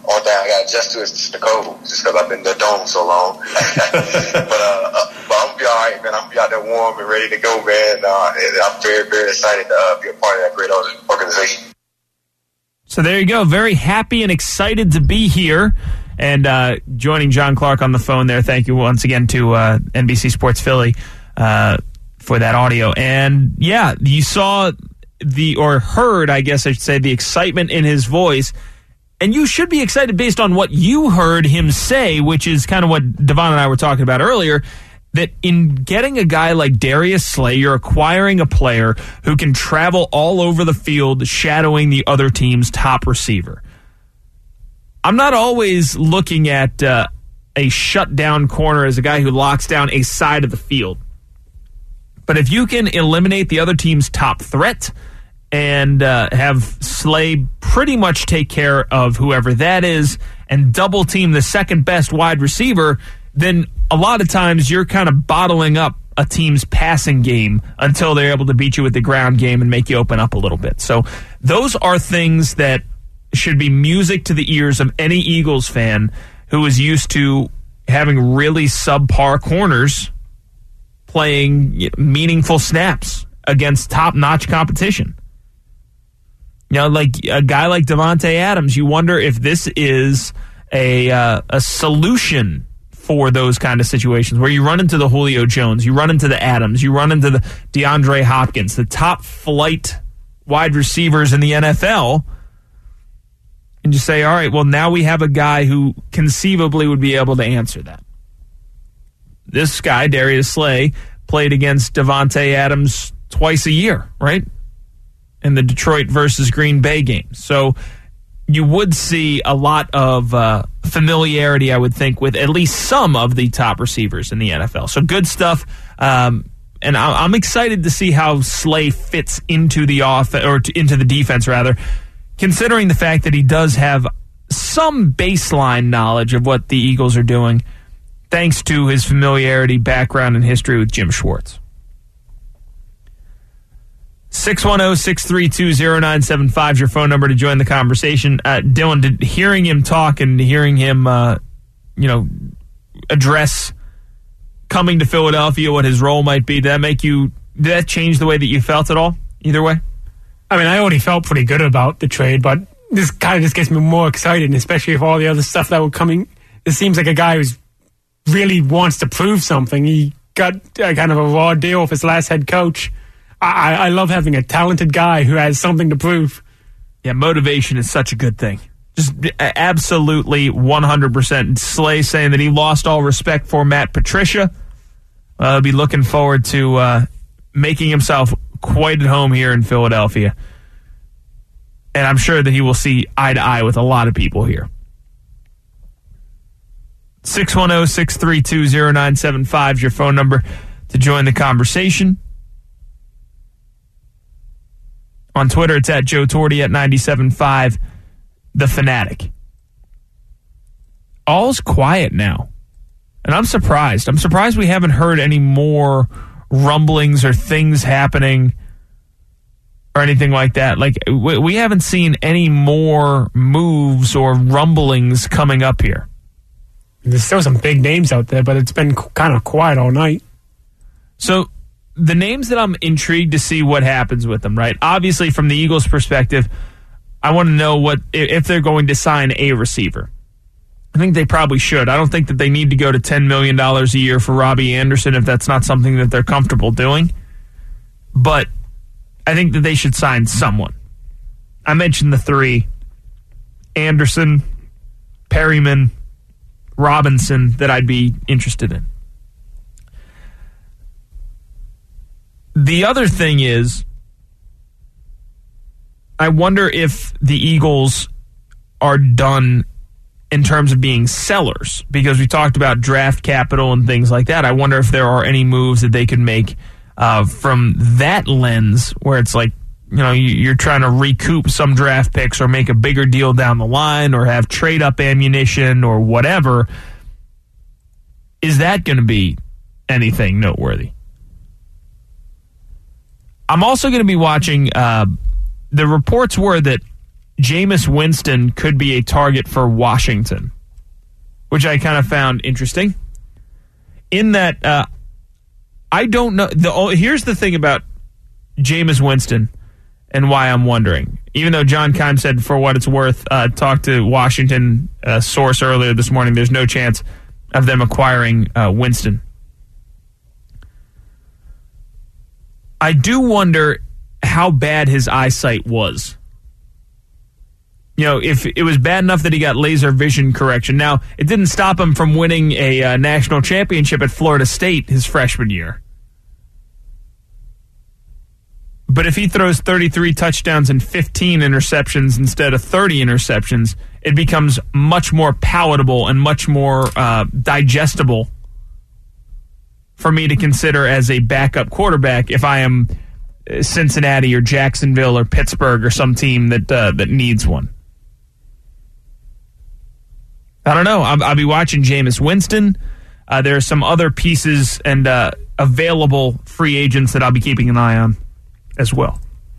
Only thing I got to adjust to is just the cold, just because I've been in the dome so long. but I'm gonna be all right, man. I'm gonna be out there warm and ready to go, man. And I'm very, very excited to be a part of that great organization. So there you go. Very happy and excited to be here. And joining John Clark on the phone there. Thank you once again to NBC Sports Philly for that audio. And yeah, you saw or heard, I guess I should say, the excitement in his voice. And you should be excited based on what you heard him say, which is kind of what Devon and I were talking about earlier, that in getting a guy like Darius Slay, you're acquiring a player who can travel all over the field shadowing the other team's top receiver. I'm not always looking at a shutdown corner as a guy who locks down a side of the field. But if you can eliminate the other team's top threat and have Slay pretty much take care of whoever that is and double team the second best wide receiver, then a lot of times you're kind of bottling up a team's passing game until they're able to beat you with the ground game and make you open up a little bit. So those are things that should be music to the ears of any Eagles fan who is used to having really subpar corners playing meaningful snaps against top-notch competition. You know, like a guy like Davante Adams, you wonder if this is a solution for those kind of situations where you run into the Julio Jones, you run into the Adams, you run into the DeAndre Hopkins, the top flight wide receivers in the NFL, and you say, all right, well, now we have a guy who conceivably would be able to answer that. This guy, Darius Slay, played against Davante Adams twice a year, right? In the Detroit versus Green Bay game. So you would see a lot of familiarity, I would think, with at least some of the top receivers in the NFL. So good stuff. And I'm excited to see how Slay fits into the into the defense, rather, considering the fact that he does have some baseline knowledge of what the Eagles are doing, thanks to his familiarity, background, and history with Jim Schwartz. 610-632-0975 is your phone number to join the conversation. Dylan, hearing him talk and hearing him, address coming to Philadelphia, what his role might be, did that change the way that you felt at all? Either way? I mean, I already felt pretty good about the trade, but this kind of just gets me more excited, and especially with all the other stuff that were coming. It seems like a guy who's really wants to prove something. He got kind of a raw deal with his last head coach. I love having a talented guy who has something to prove. Yeah, motivation is such a good thing. Just absolutely 100%. Slay saying that he lost all respect for Matt Patricia. He'll be looking forward to making himself quite at home here in Philadelphia. And I'm sure that he will see eye to eye with a lot of people here. 610-632-0975 is your phone number to join the conversation. On Twitter, it's at Joe Torty at 97.5, The Fanatic. All's quiet now. And I'm surprised. I'm surprised we haven't heard any more rumblings or things happening or anything like that. Like, we haven't seen any more moves or rumblings coming up here. There's still some big names out there, but it's been kind of quiet all night. So the names that I'm intrigued to see what happens with them, right? Obviously, from the Eagles' perspective, I want to know if they're going to sign a receiver. I think they probably should. I don't think that they need to go to $10 million a year for Robbie Anderson if that's not something that they're comfortable doing. But I think that they should sign someone. I mentioned the three: Anderson, Perryman, Robinson, that I'd be interested in. The other thing is, I wonder if the Eagles are done in terms of being sellers, because we talked about draft capital and things like that. I wonder if there are any moves that they could make from that lens, where it's like, you're trying to recoup some draft picks or make a bigger deal down the line or have trade-up ammunition or whatever. Is that going to be anything noteworthy? I'm also going to be watching, the reports were that Jameis Winston could be a target for Washington, which I kind of found interesting. In that, I don't know. Here's the thing about Jameis Winston and why I'm wondering. Even though John Keim said, for what it's worth, talked to Washington source earlier this morning, there's no chance of them acquiring Winston. I do wonder how bad his eyesight was. You know, if it was bad enough that he got laser vision correction. Now, it didn't stop him from winning a national championship at Florida State his freshman year. But if he throws 33 touchdowns and 15 interceptions instead of 30 interceptions, it becomes much more palatable and much more digestible for me to consider as a backup quarterback if I am Cincinnati or Jacksonville or Pittsburgh or some team that needs one. I don't know. I'll be watching Jameis Winston. There are some other pieces and available free agents that I'll be keeping an eye on as well.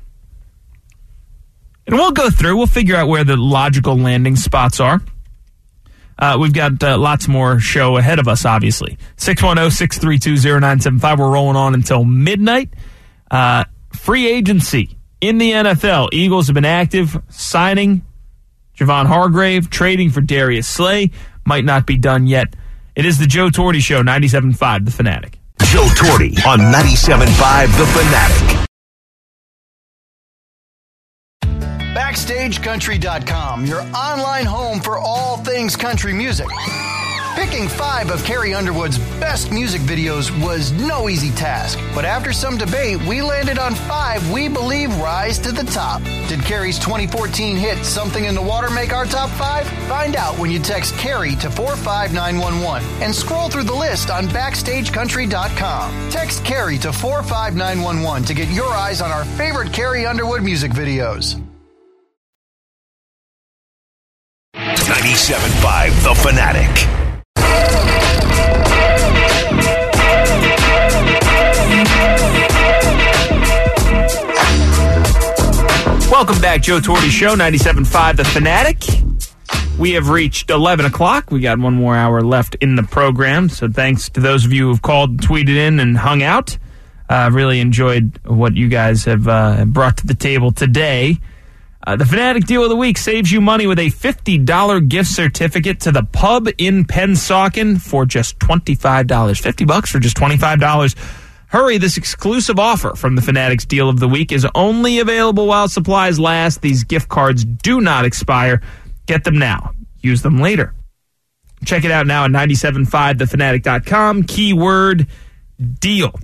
And we'll go through. We'll figure out where the logical landing spots are. We've got lots more show ahead of us, obviously. 610-632-0975. We're rolling on until midnight. Free agency in the NFL. Eagles have been active, signing Javon Hargrave, trading for Darius Slay. Might not be done yet. It is the Joe Torty Show, 97.5 The Fanatic. Joe Torty on 97.5 The Fanatic. BackstageCountry.com, your online home for all things country music. Picking 5 of Carrie Underwood's best music videos was no easy task, but after some debate, we landed on 5 we believe rise to the top. Did Carrie's 2014 hit Something in the Water make our top 5? Find out when you text Carrie to 45911 and scroll through the list on BackstageCountry.com. Text Carrie to 45911 to get your eyes on our favorite Carrie Underwood music videos. 97.5 The Fanatic. Welcome back, Joe Torty Show, 97.5 The Fanatic. We have reached 11 o'clock. We got one more hour left in the program, so thanks to those of you who have called, tweeted in, and hung out. Really enjoyed what you guys have brought to the table today. The Fanatic Deal of the Week saves you money with a $50 gift certificate to the pub in Pennsauken for just $25. $50 for just $25. Hurry, this exclusive offer from the Fanatics Deal of the Week is only available while supplies last. These gift cards do not expire. Get them now. Use them later. Check it out now at 975thefanatic.com. Keyword deal.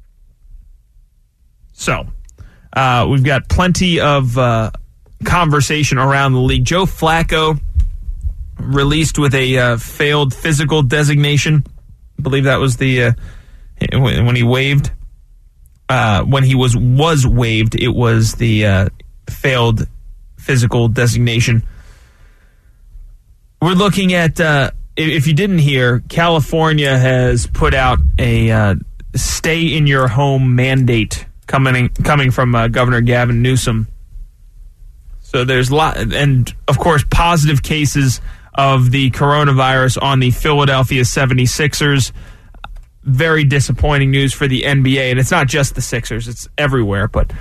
So, we've got plenty of conversation around the league. Joe Flacco released with a failed physical designation. I believe that was the when he waived. When he was waived, it was the failed physical designation. We're looking at, if you didn't hear, California has put out a stay in your home mandate coming from Governor Gavin Newsom. So there's a lot, and of course, positive cases of the coronavirus on the Philadelphia 76ers. Very disappointing news for the NBA, and it's not just the Sixers, it's everywhere, but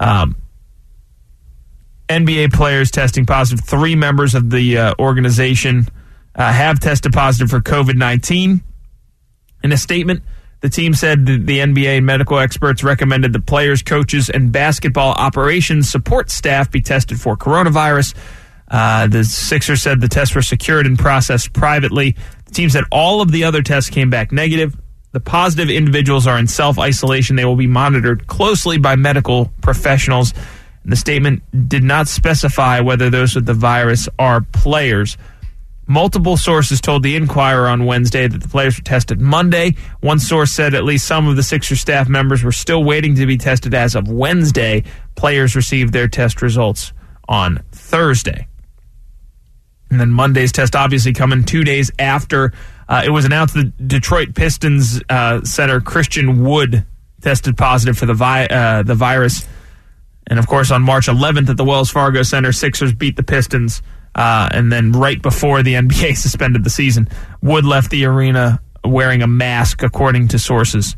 NBA players testing positive. 3 members of the organization have tested positive for COVID-19. In a statement, the team said that the NBA and medical experts recommended the players, coaches, and basketball operations support staff be tested for coronavirus. The Sixers said the tests were secured and processed privately. The team said all of the other tests came back negative. The positive individuals are in self-isolation. They will be monitored closely by medical professionals. And the statement did not specify whether those with the virus are players. Multiple sources told the Inquirer on Wednesday that the players were tested Monday. One source said at least some of the Sixers staff members were still waiting to be tested as of Wednesday. Players received their test results on Thursday. And then Monday's test obviously coming 2 days after it was announced that Detroit Pistons center Christian Wood tested positive for the virus. And, of course, on March 11th at the Wells Fargo Center, Sixers beat the Pistons. And then right before the NBA suspended the season, Wood left the arena wearing a mask, according to sources.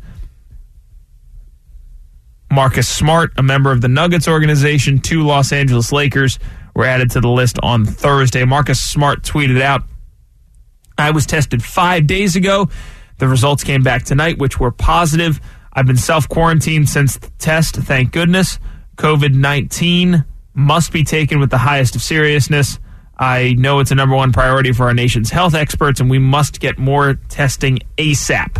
Marcus Smart, a member of the Nuggets organization, 2 Los Angeles Lakers were added to the list on Thursday. Marcus Smart tweeted out, I was tested 5 days ago. The results came back tonight, which were positive. I've been self-quarantined since the test, thank goodness. COVID-19 must be taken with the highest of seriousness. I know it's a number one priority for our nation's health experts, and we must get more testing ASAP.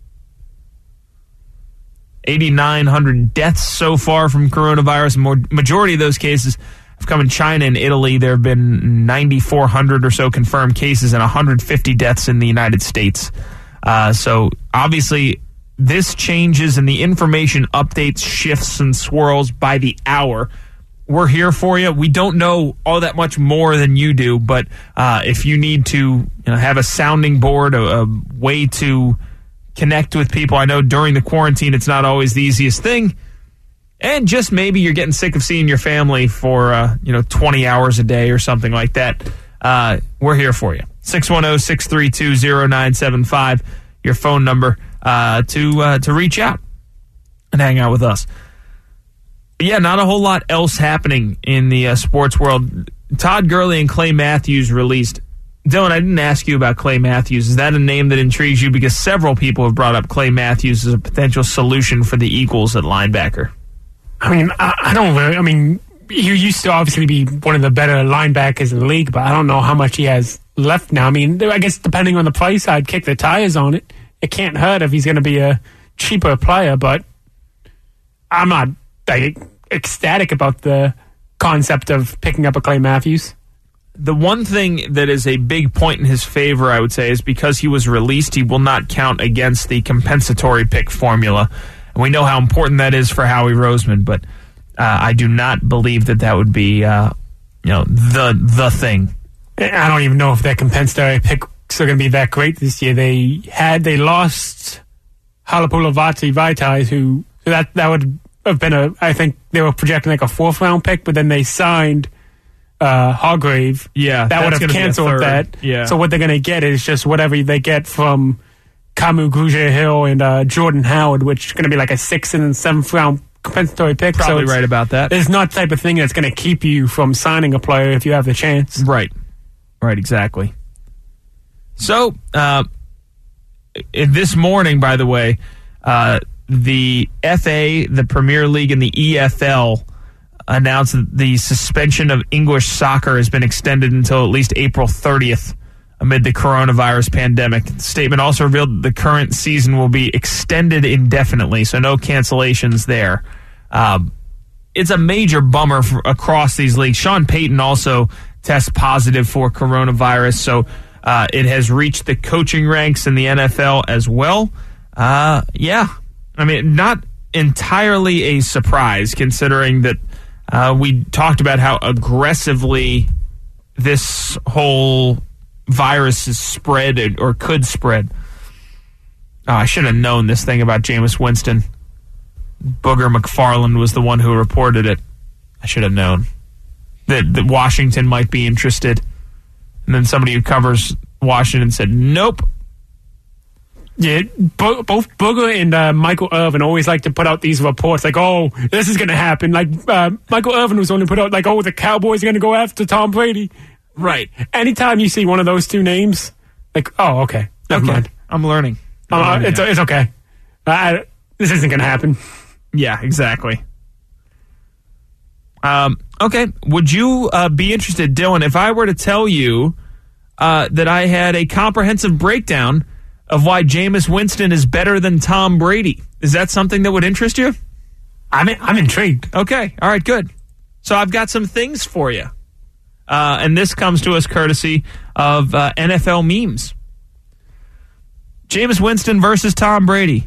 8,900 deaths so far from coronavirus. Majority of those cases have come in China and Italy. There have been 9,400 or so confirmed cases and 150 deaths in the United States. So obviously this changes and the information updates, shifts, and swirls by the hour. We're here for you. We don't know all that much more than you do, but if you need to have a sounding board, a way to connect with people. I know during the quarantine it's not always the easiest thing. And just maybe you're getting sick of seeing your family for 20 hours a day or something like that. We're here for you. 610-632-0975, your phone number to reach out and hang out with us. But yeah, not a whole lot else happening in the sports world. Todd Gurley and Clay Matthews released. Dylan, I didn't ask you about Clay Matthews. Is that a name that intrigues you? Because several people have brought up Clay Matthews as a potential solution for the Eagles at linebacker. I mean, I don't really. I mean, he used to obviously be one of the better linebackers in the league, but I don't know how much he has left now. I mean, I guess depending on the price, I'd kick the tires on it. It can't hurt if he's going to be a cheaper player, but I'm not ecstatic about the concept of picking up a Clay Matthews. The one thing that is a big point in his favor, I would say, is because he was released, he will not count against the compensatory pick formula. And we know how important that is for Howie Roseman, but I do not believe that would be the thing. I don't even know if that compensatory picks are going to be that great this year. They lost Halapoulivaati Vaitai, who that would have been I think they were projecting like a 4th round pick, but then they signed Hargrave. Yeah, that would have canceled that. Yeah. So what they're going to get is just whatever they get from Kamu Grugier-Hill and Jordan Howard, which is going to be like a 6th and 7th round compensatory pick. Probably right about that. It's not the type of thing that's going to keep you from signing a player if you have the chance. Right, exactly. So this morning, by the way, the FA, the Premier League, and the EFL announced that the suspension of English soccer has been extended until at least April 30th amid the coronavirus pandemic. The statement also revealed that the current season will be extended indefinitely, so no cancellations there. It's a major bummer across these leagues. Sean Payton also tests positive for coronavirus, so it has reached the coaching ranks in the NFL as well. Yeah, I mean, not entirely a surprise considering that we talked about how aggressively this whole virus is spread or could spread. Oh, I should have known this thing about Jameis Winston. Booger McFarland was the one who reported it. I should have known that Washington might be interested. And then somebody who covers Washington said, nope. Yeah, both Booger and Michael Irvin always like to put out these reports like, oh, this is going to happen. Like, Michael Irvin was only put out like, oh, the Cowboys are going to go after Tom Brady. Right. Anytime you see one of those two names, like, oh, okay. Never mind. I'm learning. It's okay. This isn't going to happen. Yeah, exactly. Okay. Would you be interested, Dylan, if I were to tell you that I had a comprehensive breakdown of why Jameis Winston is better than Tom Brady? Is that something that would interest you? I'm intrigued. Okay. All right, good. So I've got some things for you. And this comes to us courtesy of NFL memes. Jameis Winston versus Tom Brady.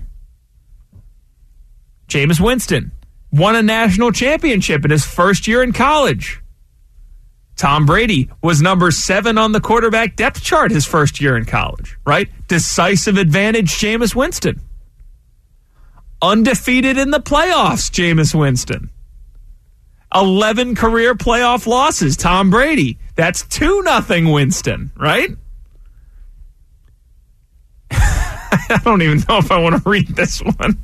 Jameis Winston won a national championship in his first year in college. Tom Brady was number 7 on the quarterback depth chart his first year in college, right? Decisive advantage, Jameis Winston. Undefeated in the playoffs, Jameis Winston. 11 career playoff losses. Tom Brady. That's 2-0 Winston, right? I don't even know if I want to read this one.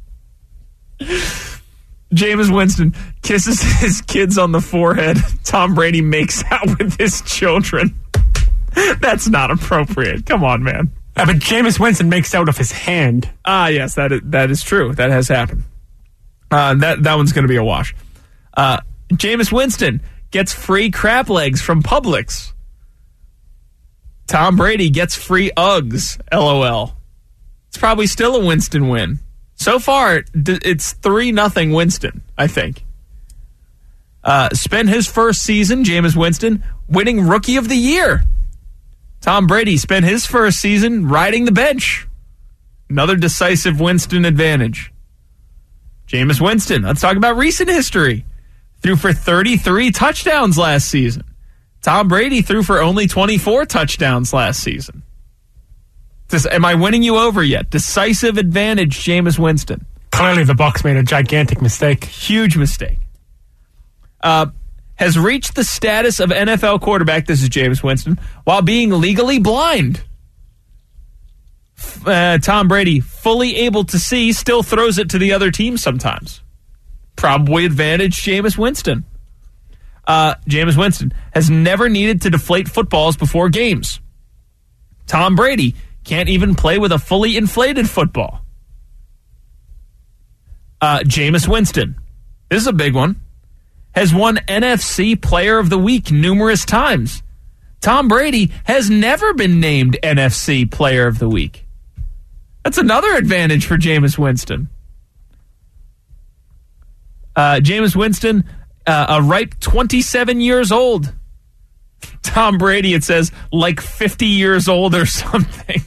Jameis Winston kisses his kids on the forehead. Tom Brady makes out with his children. That's not appropriate. Come on, man. But Jameis Winston makes out of his hand. Yes, that is true. That has happened. That one's going to be a wash. Jameis Winston gets free crab legs from Publix. Tom Brady gets free Uggs. LOL. It's probably still a Winston win. So far, it's 3-0 Winston, I think. Spent his first season, Jameis Winston, winning Rookie of the Year. Tom Brady spent his first season riding the bench. Another decisive Winston advantage. Jameis Winston, let's talk about recent history. Threw for 33 touchdowns last season. Tom Brady threw for only 24 touchdowns last season. Am I winning you over yet? Decisive advantage, Jameis Winston. Clearly the Bucs made a gigantic mistake. Huge mistake. Has reached the status of NFL quarterback, this is Jameis Winston, while being legally blind. Tom Brady, fully able to see, still throws it to the other team sometimes. Probably advantage Jameis Winston. Jameis Winston has never needed to deflate footballs before games. Tom Brady can't even play with a fully inflated football. Jameis Winston, this is a big one, has won NFC Player of the Week numerous times. Tom Brady has never been named NFC Player of the Week. That's another advantage for Jameis Winston. Jameis Winston, a ripe 27 years old. Tom Brady, it says, like 50 years old or something.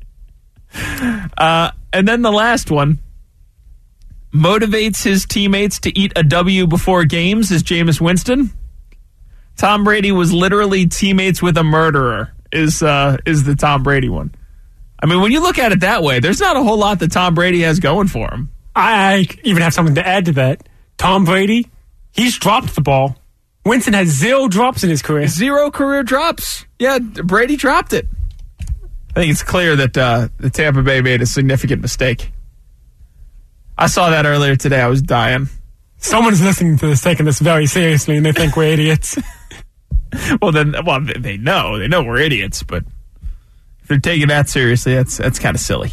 And then the last one. Motivates his teammates to eat a W before games is Jameis Winston. Tom Brady was literally teammates with a murderer is the Tom Brady one. I mean, when you look at it that way, there's not a whole lot that Tom Brady has going for him. I even have something to add to that. Tom Brady, he's dropped the ball. Winston has 0 drops in his career. 0 career drops. Yeah, Brady dropped it. I think it's clear that the Tampa Bay made a significant mistake. I saw that earlier today. I was dying. Someone's listening to this, taking this very seriously, and they think we're idiots. Well, they know. They know we're idiots, but if they're taking that seriously, that's kind of silly.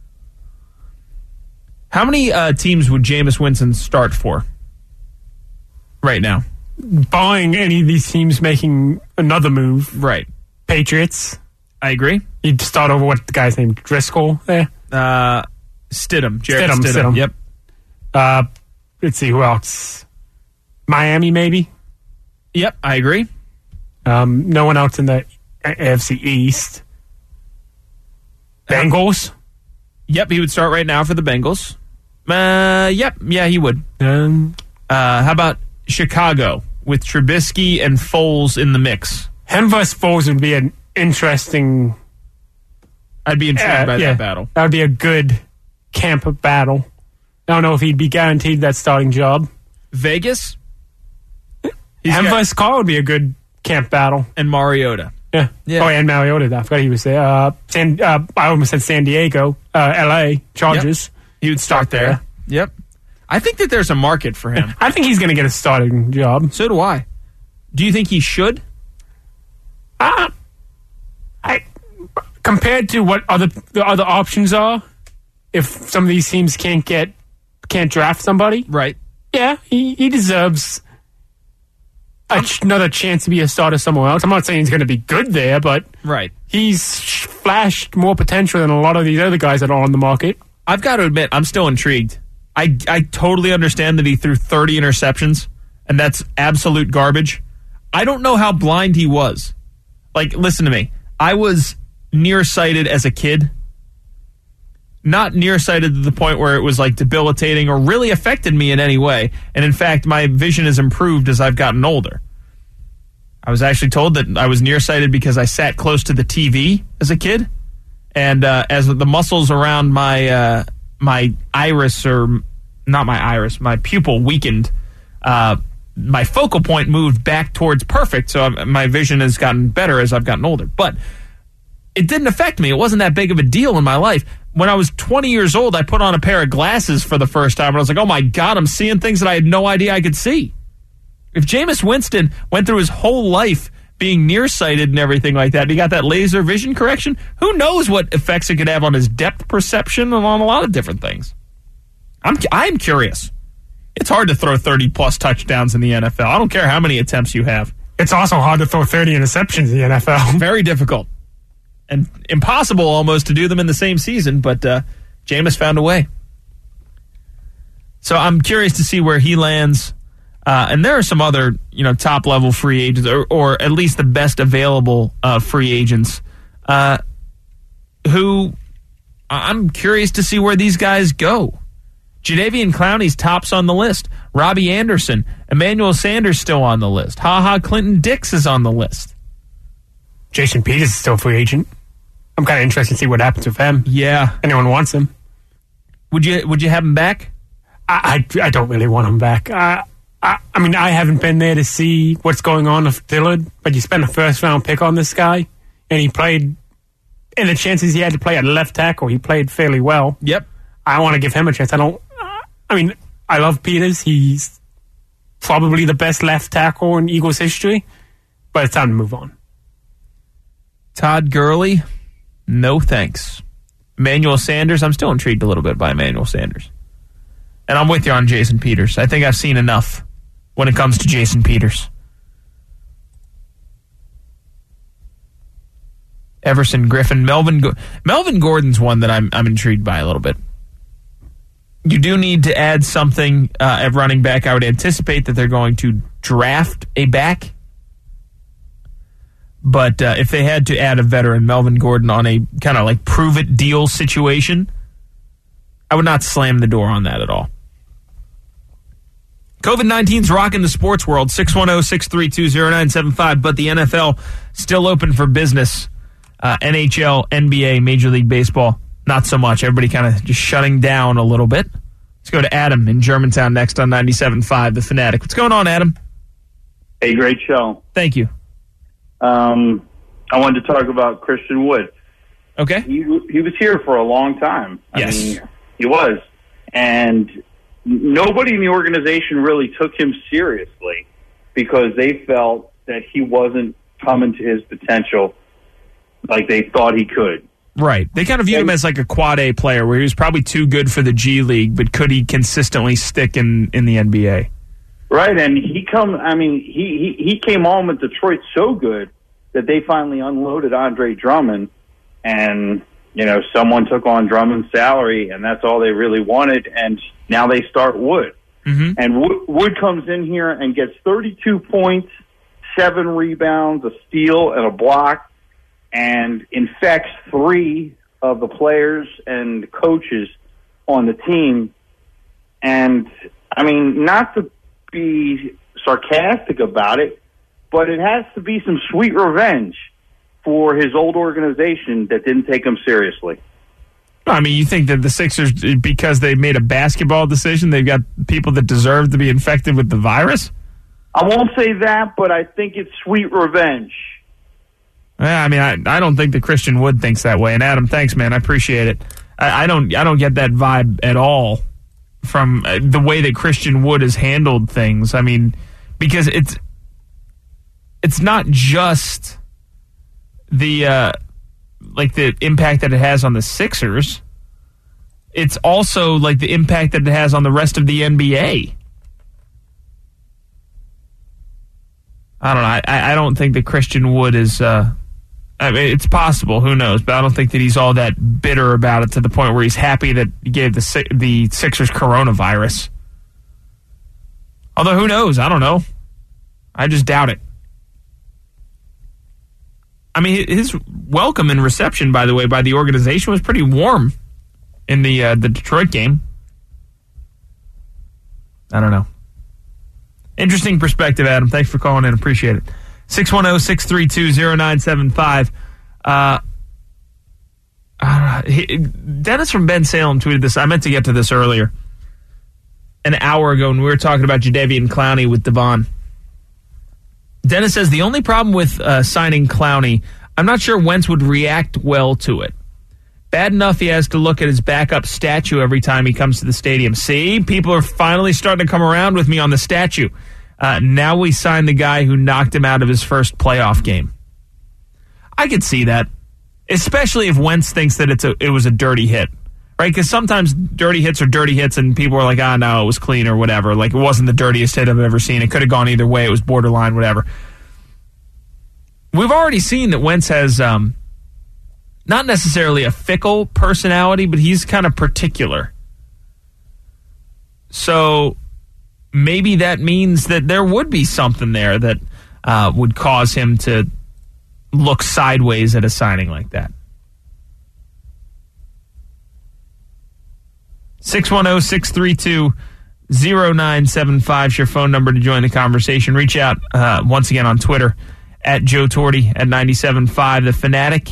How many teams would Jameis Winston start for right now? Barring any of these teams making another move. Right. Patriots. I agree. You'd start over what the guy's name, Driscoll there? Stidham. Jarrett Stidham. Yep. Let's see, who else? Miami, maybe? Yep, I agree. No one else in the AFC East. Bengals? Yep, he would start right now for the Bengals. Yeah, he would. How about Chicago with Trubisky and Foles in the mix? Him versus Foles would be an interesting... I'd be intrigued by that battle. That would be a good camp battle. I don't know if he'd be guaranteed that starting job. Vegas? Him versus Carr would be a good camp battle. And Mariota. Yeah. Oh, and Mariota. I forgot he was there. I almost said San Diego. L.A. Chargers. Yep. He would start there. Yep. I think that there's a market for him. I think he's going to get a starting job. So do I. Do you think he should? Compared to what the other options are, if some of these teams can't draft somebody, right? Yeah, he deserves another chance to be a starter somewhere else. I'm not saying he's going to be good there, but right, he's flashed more potential than a lot of these other guys that are on the market. I've got to admit, I'm still intrigued. I totally understand that he threw 30 interceptions, and that's absolute garbage. I don't know how blind he was. Like, listen to me. I was nearsighted as a kid. Not nearsighted to the point where it was like debilitating or really affected me in any way. And in fact, my vision has improved as I've gotten older. I was actually told that I was nearsighted because I sat close to the TV as a kid. And as the muscles around my my iris, or not my iris, my pupil weakened, my focal point moved back towards perfect, so my vision has gotten better as I've gotten older. But it didn't affect me. It wasn't that big of a deal in my life. When I was 20 years old, I put on a pair of glasses for the first time, and I was like, oh my God, I'm seeing things that I had no idea I could see. If Jameis Winston went through his whole life being nearsighted and everything like that, and he got that laser vision correction, who knows what effects it could have on his depth perception and on a lot of different things. I'm curious. It's hard to throw 30-plus touchdowns in the NFL. I don't care how many attempts you have. It's also hard to throw 30 interceptions in the NFL. Very difficult. And impossible almost to do them in the same season, but Jameis found a way. So I'm curious to see where he lands. And there are some other, top-level free agents, or at least the best available free agents, who I'm curious to see where these guys go. Jadeveon Clowney's tops on the list. Robbie Anderson, Emmanuel Sanders still on the list. Clinton Dix is on the list. Jason Peters is still a free agent. I'm kind of interested to see what happens with him. Yeah. Anyone wants him. Would you have him back? I don't really want him back. I mean, I haven't been there to see what's going on with Dillard, but you spent a first-round pick on this guy, and he played, and the chances he had to play at left tackle, he played fairly well. Yep. I want to give him a chance. I love Peters. He's probably the best left tackle in Eagles history, but it's time to move on. Todd Gurley, no thanks. Emmanuel Sanders, I'm still intrigued a little bit by Emmanuel Sanders. And I'm with you on Jason Peters. I think I've seen enough when it comes to Jason Peters. Everson Griffin, Melvin Gordon's one that I'm intrigued by a little bit. You do need to add something at running back. I would anticipate that they're going to draft a back. But if they had to add a veteran, Melvin Gordon, on a kind of like prove-it deal situation, I would not slam the door on that at all. COVID-19's rocking the sports world, 610-632-0975, but the NFL still open for business. NHL, NBA, Major League Baseball, not so much. Everybody kind of just shutting down a little bit. Let's go to Adam in Germantown next on 97.5, The Fanatic. What's going on, Adam? Hey, great show. Thank you. I wanted to talk about Christian Wood. Okay. He was here for a long time. Yes. I mean, he was. And nobody in the organization really took him seriously because they felt that he wasn't coming to his potential like they thought he could. Right. They kind of view him as like a quad A player where he was probably too good for the G League, but could he consistently stick in the NBA? Right, and he came on with Detroit so good that they finally unloaded Andre Drummond, and someone took on Drummond's salary, and that's all they really wanted, and now they start Wood. Mm-hmm. And Wood comes in here and gets 32 points, 7 rebounds, a steal, and a block, and infects 3 of the players and coaches on the team. And, I mean, not to be sarcastic about it, but it has to be some sweet revenge for his old organization that didn't take him seriously. I mean, you think that the Sixers, because they made a basketball decision, they've got people that deserve to be infected with the virus? I won't say that, but I think it's sweet revenge. I mean, I don't think that Christian Wood thinks that way. And Adam, thanks, man. I appreciate it. I don't get that vibe at all from the way that Christian Wood has handled things. I mean, because it's not just the the impact that it has on the Sixers. It's also like the impact that it has on the rest of the NBA. I don't know. I don't think that Christian Wood is. I mean, it's possible. Who knows? But I don't think that he's all that bitter about it to the point where he's happy that he gave the Sixers coronavirus. Although, who knows? I don't know. I just doubt it. I mean, his welcome and reception, by the way, by the organization was pretty warm in the Detroit game. I don't know. Interesting perspective, Adam. Thanks for calling in. Appreciate it. 610-632-0975. Dennis from Ben Salem tweeted this. I meant to get to this earlier. an hour ago when we were talking about Jadeveon Clowney with Devon. Dennis says the only problem with signing Clowney, I'm not sure Wentz would react well to it. Bad enough he has to look at his backup statue every time he comes to the stadium. See, people are finally starting to come around with me on the statue. Now we sign the guy who knocked him out of his first playoff game. I could see that, especially if Wentz thinks that it was a dirty hit, right? Because sometimes dirty hits are dirty hits, and people are like, no, it was clean or whatever. Like, it wasn't the dirtiest hit I've ever seen. It could have gone either way. It was borderline, whatever. We've already seen that Wentz has not necessarily a fickle personality, but he's kind of particular. So maybe that means that there would be something there that would cause him to look sideways at a signing like that. 610-632-0975 is your phone number to join the conversation. Reach out once again on Twitter at Joe Torty at 97.5 The Fanatic.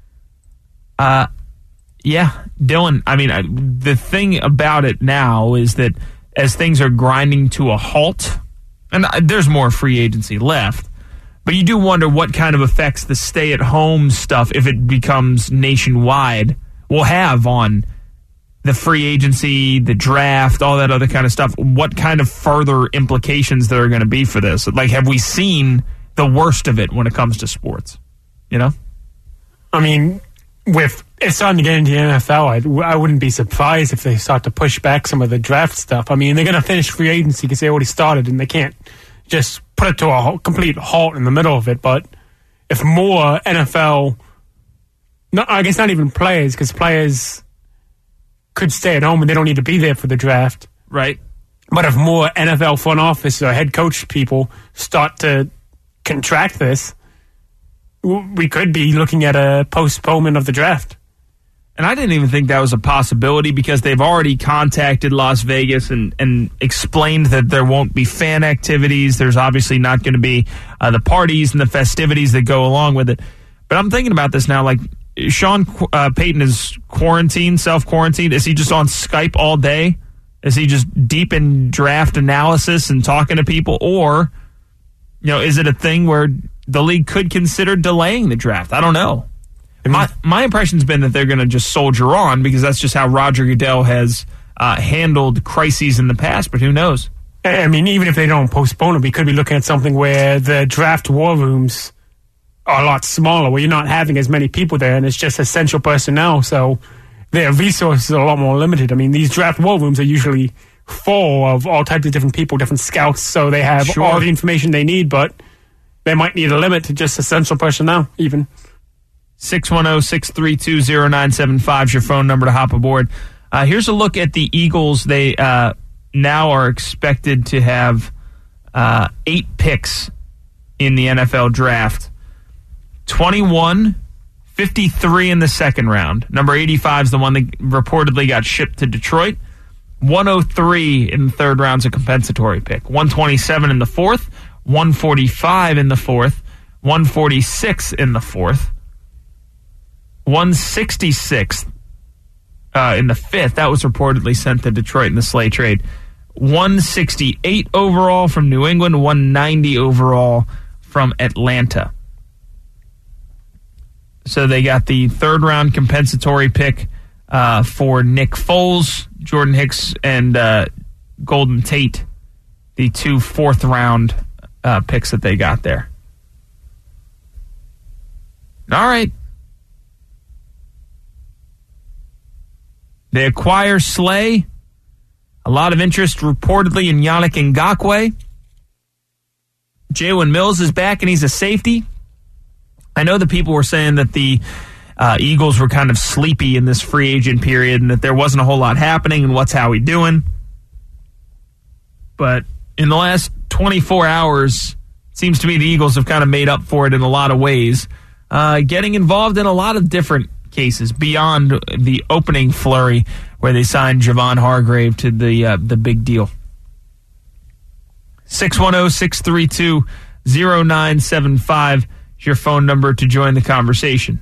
Yeah, Dylan, I mean, the thing about it now is that as things are grinding to a halt, and there's more free agency left, but you do wonder what kind of effects the stay-at-home stuff, if it becomes nationwide, will have on the free agency, the draft, all that other kind of stuff. What kind of further implications there are going to be for this? Like, have we seen the worst of it when it comes to sports? You know? I mean, with it's starting to get into the NFL, I wouldn't be surprised if they start to push back some of the draft stuff. I mean, they're going to finish free agency because they already started, and they can't just put it to a complete halt in the middle of it. But if more NFL, I guess not even players, because players could stay at home and they don't need to be there for the draft. Right. But if more NFL front office or head coach people start to contract this, we could be looking at a postponement of the draft. And I didn't even think that was a possibility because they've already contacted Las Vegas and explained that there won't be fan activities. There's obviously not going to be the parties and the festivities that go along with it. But I'm thinking about this now, like, Sean Payton is quarantined, self-quarantined. Is he just on Skype all day? Is he just deep in draft analysis and talking to people? Or, is it a thing where the league could consider delaying the draft? I don't know. My impression's been that they're going to just soldier on because that's just how Roger Goodell has handled crises in the past, but who knows? I mean, even if they don't postpone it, we could be looking at something where the draft war rooms are a lot smaller, where you're not having as many people there, and it's just essential personnel, so their resources are a lot more limited. I mean, these draft war rooms are usually full of all types of different people, different scouts, so they have all the information they need, but they might need a limit to just essential personnel, even. 610-632-0975 is your phone number to hop aboard. Here's a look at the Eagles. They now are expected to have 8 picks in the NFL draft. 21, 53 in the second round. Number 85 is the one that reportedly got shipped to Detroit. 103 in the third round's a compensatory pick. 127 in the fourth. 145 in the fourth. 146 in the fourth. 166 in the fifth. That was reportedly sent to Detroit in the Slay trade. 168 overall from New England. 190 overall from Atlanta. So they got the third round compensatory pick for Nick Foles, Jordan Hicks, and Golden Tate, the 2 fourth round picks that they got there. All right. They acquire Slay. A lot of interest reportedly in Yannick Ngakoue. Jalen Mills is back and he's a safety. I know that people were saying that the Eagles were kind of sleepy in this free agent period and that there wasn't a whole lot happening and what's Howie doing. But in the last 24 hours, it seems to me the Eagles have kind of made up for it in a lot of ways, getting involved in a lot of different cases beyond the opening flurry where they signed Javon Hargrave to the big deal. 610-632-0975 is your phone number to join the conversation.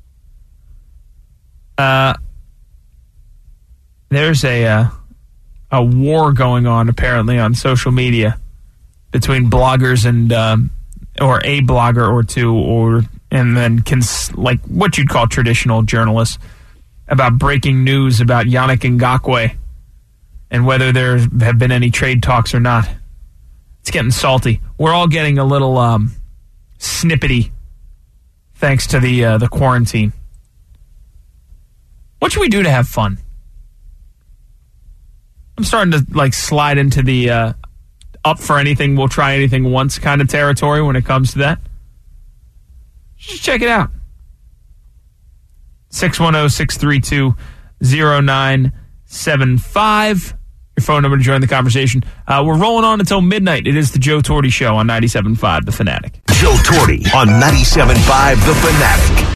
There's a a war going on apparently on social media between bloggers and or a blogger or two, and then like what you'd call traditional journalists about breaking news about Yannick Ngakoue and whether there have been any trade talks or not. It's getting salty. We're all getting a little snippety thanks to the quarantine. What should we do to have fun? I'm starting to slide into the up for anything, we'll try anything once kind of territory when it comes to that. Just check it out. 610-632-0975. Your phone number to join the conversation. We're rolling on until midnight. It is the Joe Torty Show on 97.5 The Fanatic. Joe Torty on 97.5 The Fanatic.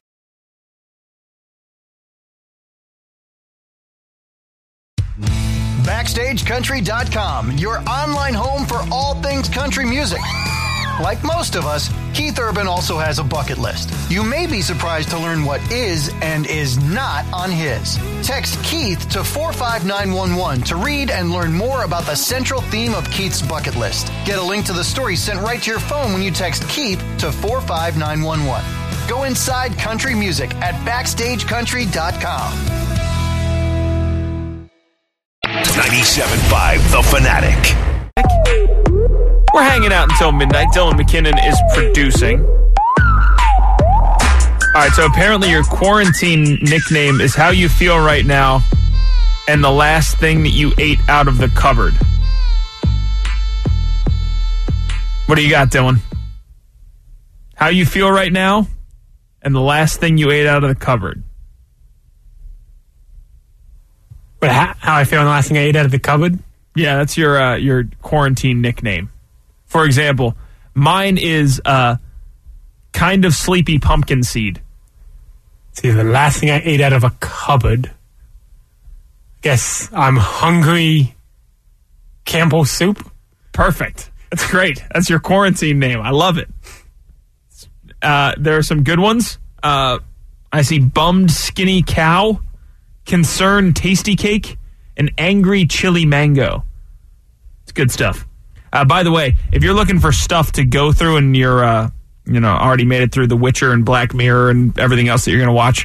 BackstageCountry.com, your online home for all things country music. Like most of us, Keith Urban also has a bucket list. You may be surprised to learn what is and is not on his. Text Keith to 45911 to read and learn more about the central theme of Keith's bucket list. Get a link to the story sent right to your phone when you text Keith to 45911. Go inside country music at BackstageCountry.com. 97.5 The Fanatic. We're hanging out until midnight. Dylan McKinnon is producing. All right, so apparently your quarantine nickname is How You Feel Right Now and the last thing that you ate out of the cupboard. What do you got, Dylan? How you feel right now and the last thing you ate out of the cupboard. But how I feel and the last thing I ate out of the cupboard? Yeah, that's your quarantine nickname. For example, mine is kind of sleepy pumpkin seed. See, the last thing I ate out of a cupboard. Guess I'm hungry. Campbell soup. Perfect. That's great. That's your quarantine name. I love it. There are some good ones. I see bummed skinny cow, concerned tasty cake, and angry chili mango. It's good stuff. By the way, if you're looking for stuff to go through and you're, already made it through The Witcher and Black Mirror and everything else that you're going to watch,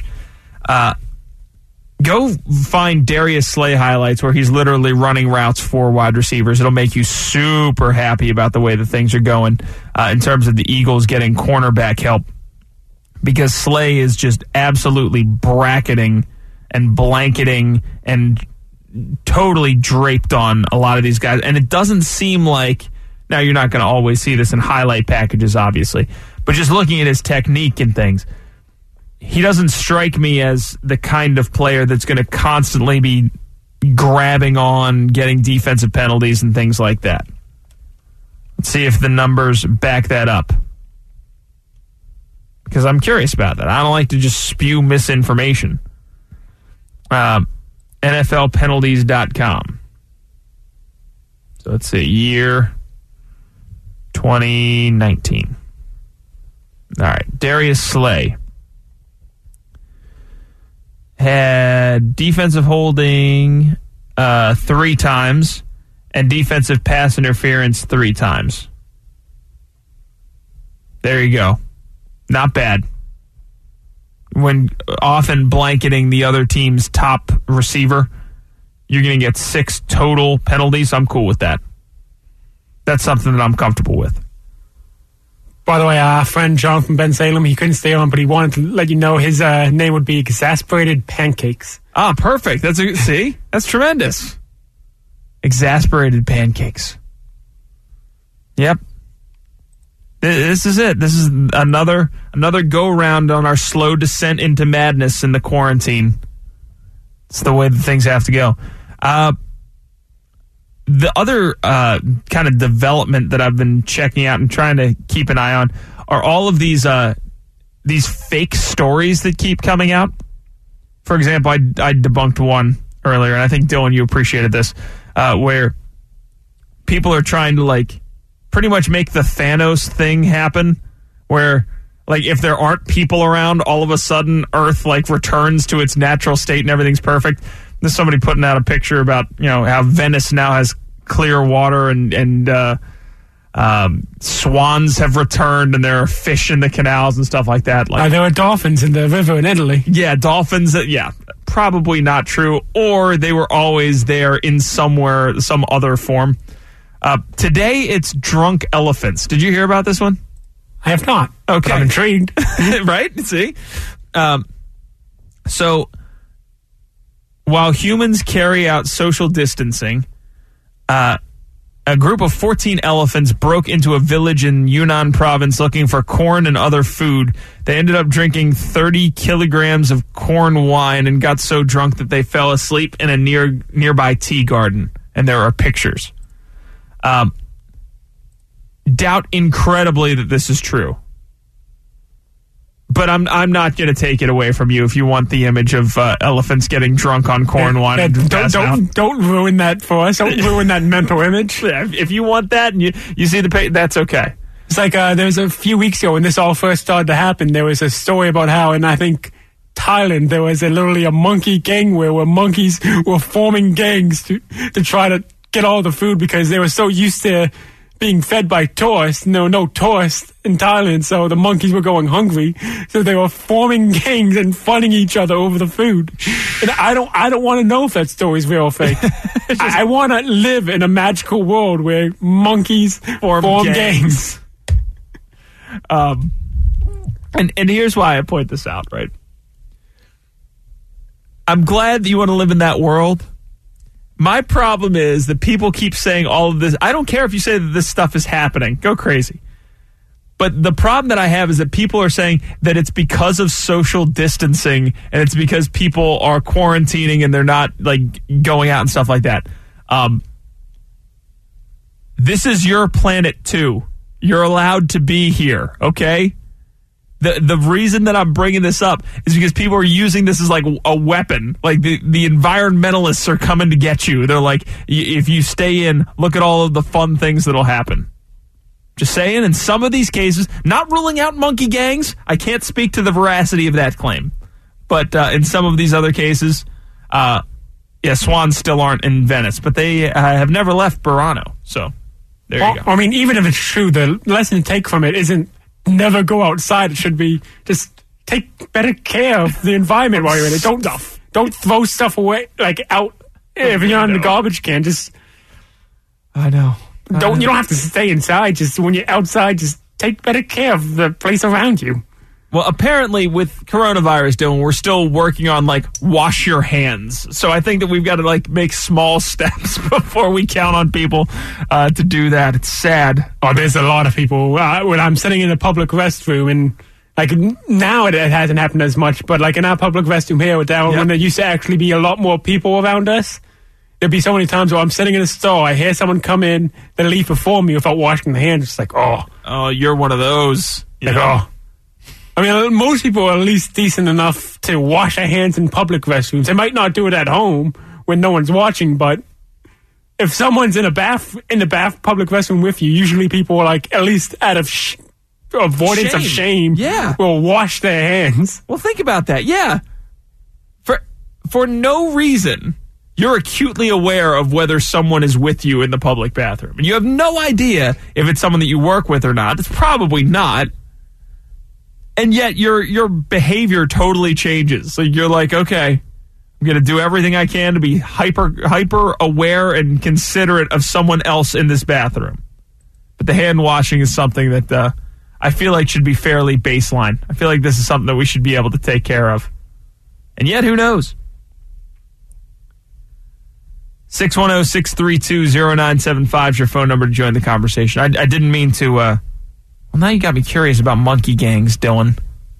go find Darius Slay highlights where he's literally running routes for wide receivers. It'll make you super happy about the way that things are going in terms of the Eagles getting cornerback help, because Slay is just absolutely bracketing and blanketing and totally draped on a lot of these guys. And it doesn't seem like, now you're not going to always see this in highlight packages, obviously, but just looking at his technique and things, he doesn't strike me as the kind of player that's going to constantly be grabbing on, getting defensive penalties and things like that. Let's see if the numbers back that up, because I'm curious about that. I don't like to just spew misinformation. NFLpenalties.com. So let's see, year 2019. All right, Darius Slay had defensive holding 3 times and defensive pass interference 3 times. There you go. Not bad. When often blanketing the other team's top receiver, you're going to get 6 total penalties. I'm cool with that. That's something that I'm comfortable with. By the way, our friend Jonathan Ben Salem, he couldn't stay on, but he wanted to let you know his name would be Exasperated Pancakes. Ah, perfect. See? That's tremendous. Exasperated Pancakes. Yep. This is it. This is another go-round on our slow descent into madness in the quarantine. It's the way that things have to go. The other kind of development that I've been checking out and trying to keep an eye on are all of these fake stories that keep coming out. For example, I debunked one earlier, and I think, Dylan, you appreciated this, where people are trying to, pretty much make the Thanos thing happen, where if there aren't people around, all of a sudden Earth returns to its natural state and everything's perfect. There's somebody putting out a picture about, how Venice now has clear water and swans have returned and there are fish in the canals and stuff like that. There are dolphins in the river in Italy. Yeah, dolphins. Yeah, probably not true. Or they were always there in some other form. Today, it's drunk elephants. Did you hear about this one? I have not. Okay. I'm intrigued. Right? See? So, while humans carry out social distancing, a group of 14 elephants broke into a village in Yunnan province looking for corn and other food. They ended up drinking 30 kilograms of corn wine and got so drunk that they fell asleep in a nearby tea garden. And there are pictures. Doubt incredibly that this is true. But I'm not going to take it away from you if you want the image of elephants getting drunk on corn wine. And don't ruin that for us. Don't ruin that mental image. Yeah, if you want that and you see the page, that's okay. It's like there was a few weeks ago when this all first started to happen. There was a story about how, and I think Thailand, there was literally a monkey gang where monkeys were forming gangs to try to get all the food because they were so used to being fed by tourists. No tourists in Thailand, so the monkeys were going hungry. So they were forming gangs and fighting each other over the food. And I don't want to know if that story's real or fake. I want to live in a magical world where monkeys form gangs. And here's why I point this out, right? I'm glad that you want to live in that world. My problem is that people keep saying all of this. I don't care if you say that this stuff is happening. Go crazy. But the problem that I have is that people are saying that it's because of social distancing and it's because people are quarantining and they're not going out and stuff like that. This is your planet too. You're allowed to be here, okay? The reason that I'm bringing this up is because people are using this as like a weapon. Like the environmentalists are coming to get you. They're like, if you stay in, look at all of the fun things that'll happen. Just saying, in some of these cases, not ruling out monkey gangs. I can't speak to the veracity of that claim. But in some of these other cases, swans still aren't in Venice. But they have never left Burano. So there you go. I mean, even if it's true, the lesson to take from it isn't never go outside. It should be just take better care of the environment while you're in it. Don't throw stuff away out if you're on the garbage can. I know. You don't have to stay inside. Just when you're outside, just take better care of the place around you. Well, apparently with coronavirus, Dylan, we're still working on wash your hands. So I think that we've got to make small steps before we count on people to do that. It's sad. Oh, there's a lot of people. When I'm sitting in a public restroom and now it hasn't happened as much, but in our public restroom here when there used to actually be a lot more people around us, there'd be so many times where I'm sitting in a store, I hear someone come in, they leave before me without washing their hands. It's oh, you're one of those. I mean, most people are at least decent enough to wash their hands in public restrooms. They might not do it at home when no one's watching, but if someone's in the public restroom with you, usually people are at least out of avoidance of shame, will wash their hands. Well, think about that. Yeah, for no reason, you're acutely aware of whether someone is with you in the public bathroom, and you have no idea if it's someone that you work with or not. It's probably not. And yet your behavior totally changes. So you're okay, I'm going to do everything I can to be hyper aware and considerate of someone else in this bathroom. But the hand washing is something that I feel like should be fairly baseline. I feel like this is something that we should be able to take care of. And yet, who knows? 610-632-0975 is your phone number to join the conversation. I didn't mean to... Well, now you got me curious about monkey gangs, Dylan.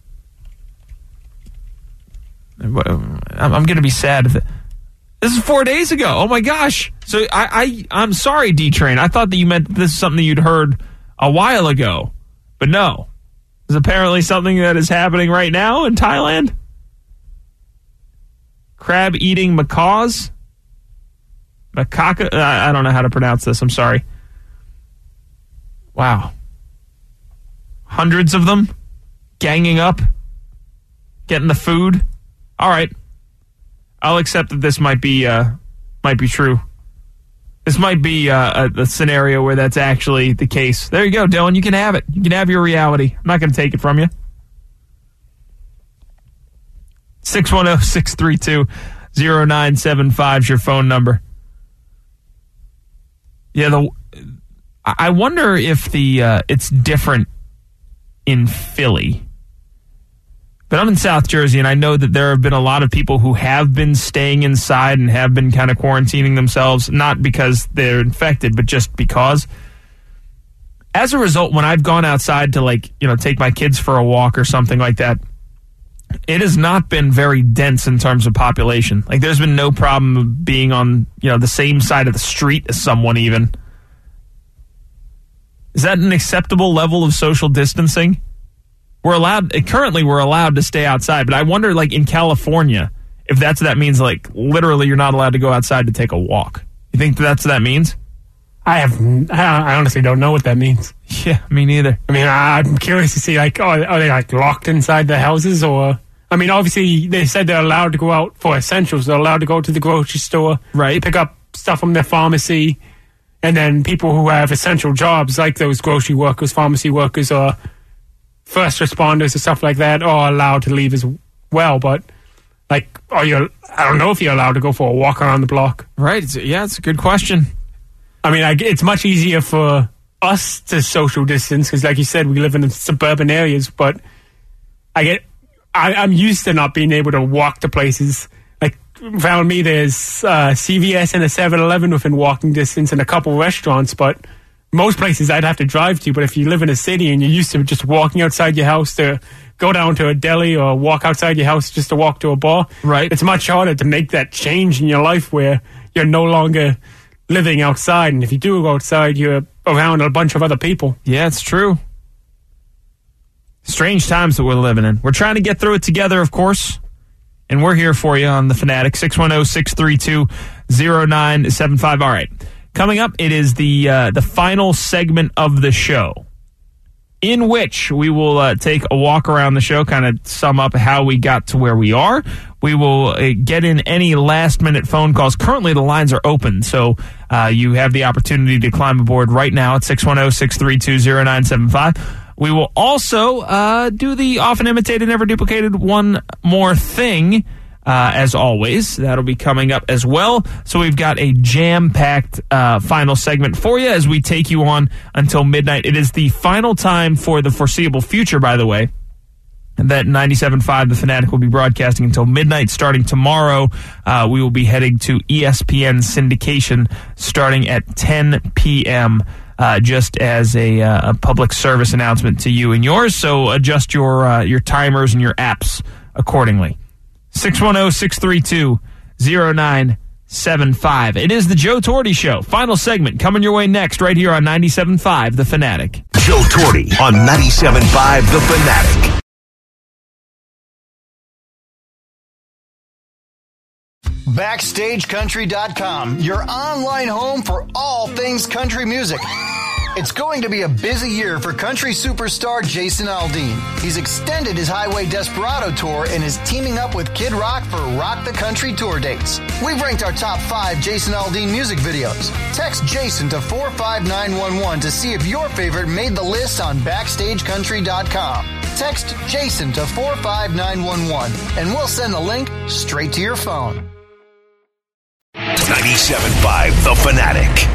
I'm going to be sad. This is 4 days ago. Oh, my gosh. So I'm sorry, D-Train. I thought that you meant this is something you'd heard a while ago. But no. This is apparently something that is happening right now in Thailand. Crab-eating macaws. Macaca. I don't know how to pronounce this. I'm sorry. Wow. Hundreds of them ganging up, getting the food. All right. I'll accept that this might be true. This might be a scenario where that's actually the case. There you go, Dylan. You can have it. You can have your reality. I'm not going to take it from you. 610-632-0975 is your phone number. Yeah, I wonder if it's different in Philly. But I'm in South Jersey, and I know that there have been a lot of people who have been staying inside and have been kind of quarantining themselves, not because they're infected, but just because. As a result, when I've gone outside to take my kids for a walk or something like that, it has not been very dense in terms of population. Like, there's been no problem being on, the same side of the street as someone even. Is that an acceptable level of social distancing? We're allowed to stay outside, but I wonder, in California, if that's what that means, literally you're not allowed to go outside to take a walk. You think that's what that means? I honestly don't know what that means. Yeah, me neither. I mean, I'm curious to see, are they locked inside their houses, or? I mean, obviously they said they're allowed to go out for essentials. They're allowed to go to the grocery store, right? Pick up stuff from their pharmacy, and then people who have essential jobs, like those grocery workers, pharmacy workers, or first responders and stuff like that, are allowed to leave as well. But I don't know if you're allowed to go for a walk around the block. Right. It's a good question. I mean, it's much easier for us to social distance because, like you said, we live in suburban areas. But I'm used to not being able to walk to places. Found me, there's CVS and a 7-Eleven within walking distance and a couple restaurants, but most places I'd have to drive to. But if you live in a city and you're used to just walking outside your house to go down to a deli or walk outside your house just to walk to a bar, right? It's much harder to make that change in your life where you're no longer living outside. And if you do go outside, you're around a bunch of other people. Yeah, it's true. Strange times that we're living in. We're trying to get through it together, of course. And we're here for you on The Fanatic, 610-632-0975. All right. Coming up, it is the final segment of the show, in which we will take a walk around the show, kind of sum up how we got to where we are. We will get in any last-minute phone calls. Currently, the lines are open, so you have the opportunity to climb aboard right now at 610-632-0975. We will also do the often imitated, never duplicated one more thing, as always. That'll be coming up as well. So we've got a jam-packed final segment for you as we take you on until midnight. It is the final time for the foreseeable future, by the way, that 97.5 The Fanatic will be broadcasting until midnight. Starting tomorrow, we will be heading to ESPN syndication starting at 10 p.m., just as a public service announcement to you and yours. So adjust your timers and your apps accordingly. 610-632-0975. It is the Joe Torty Show. Final segment coming your way next right here on 97.5 The Fanatic. Joe Torty on 97.5 The Fanatic. BackstageCountry.com, your online home for all things country music. It's going to be a busy year for country superstar Jason Aldean. He's extended his Highway Desperado tour and is teaming up with Kid Rock for Rock the Country tour dates. We've ranked our top 5 Jason Aldean music videos. Text Jason to 45911 to see if your favorite made the list on BackstageCountry.com. Text Jason to 45911 and we'll send the link straight to your phone. 97.5 The Fanatic.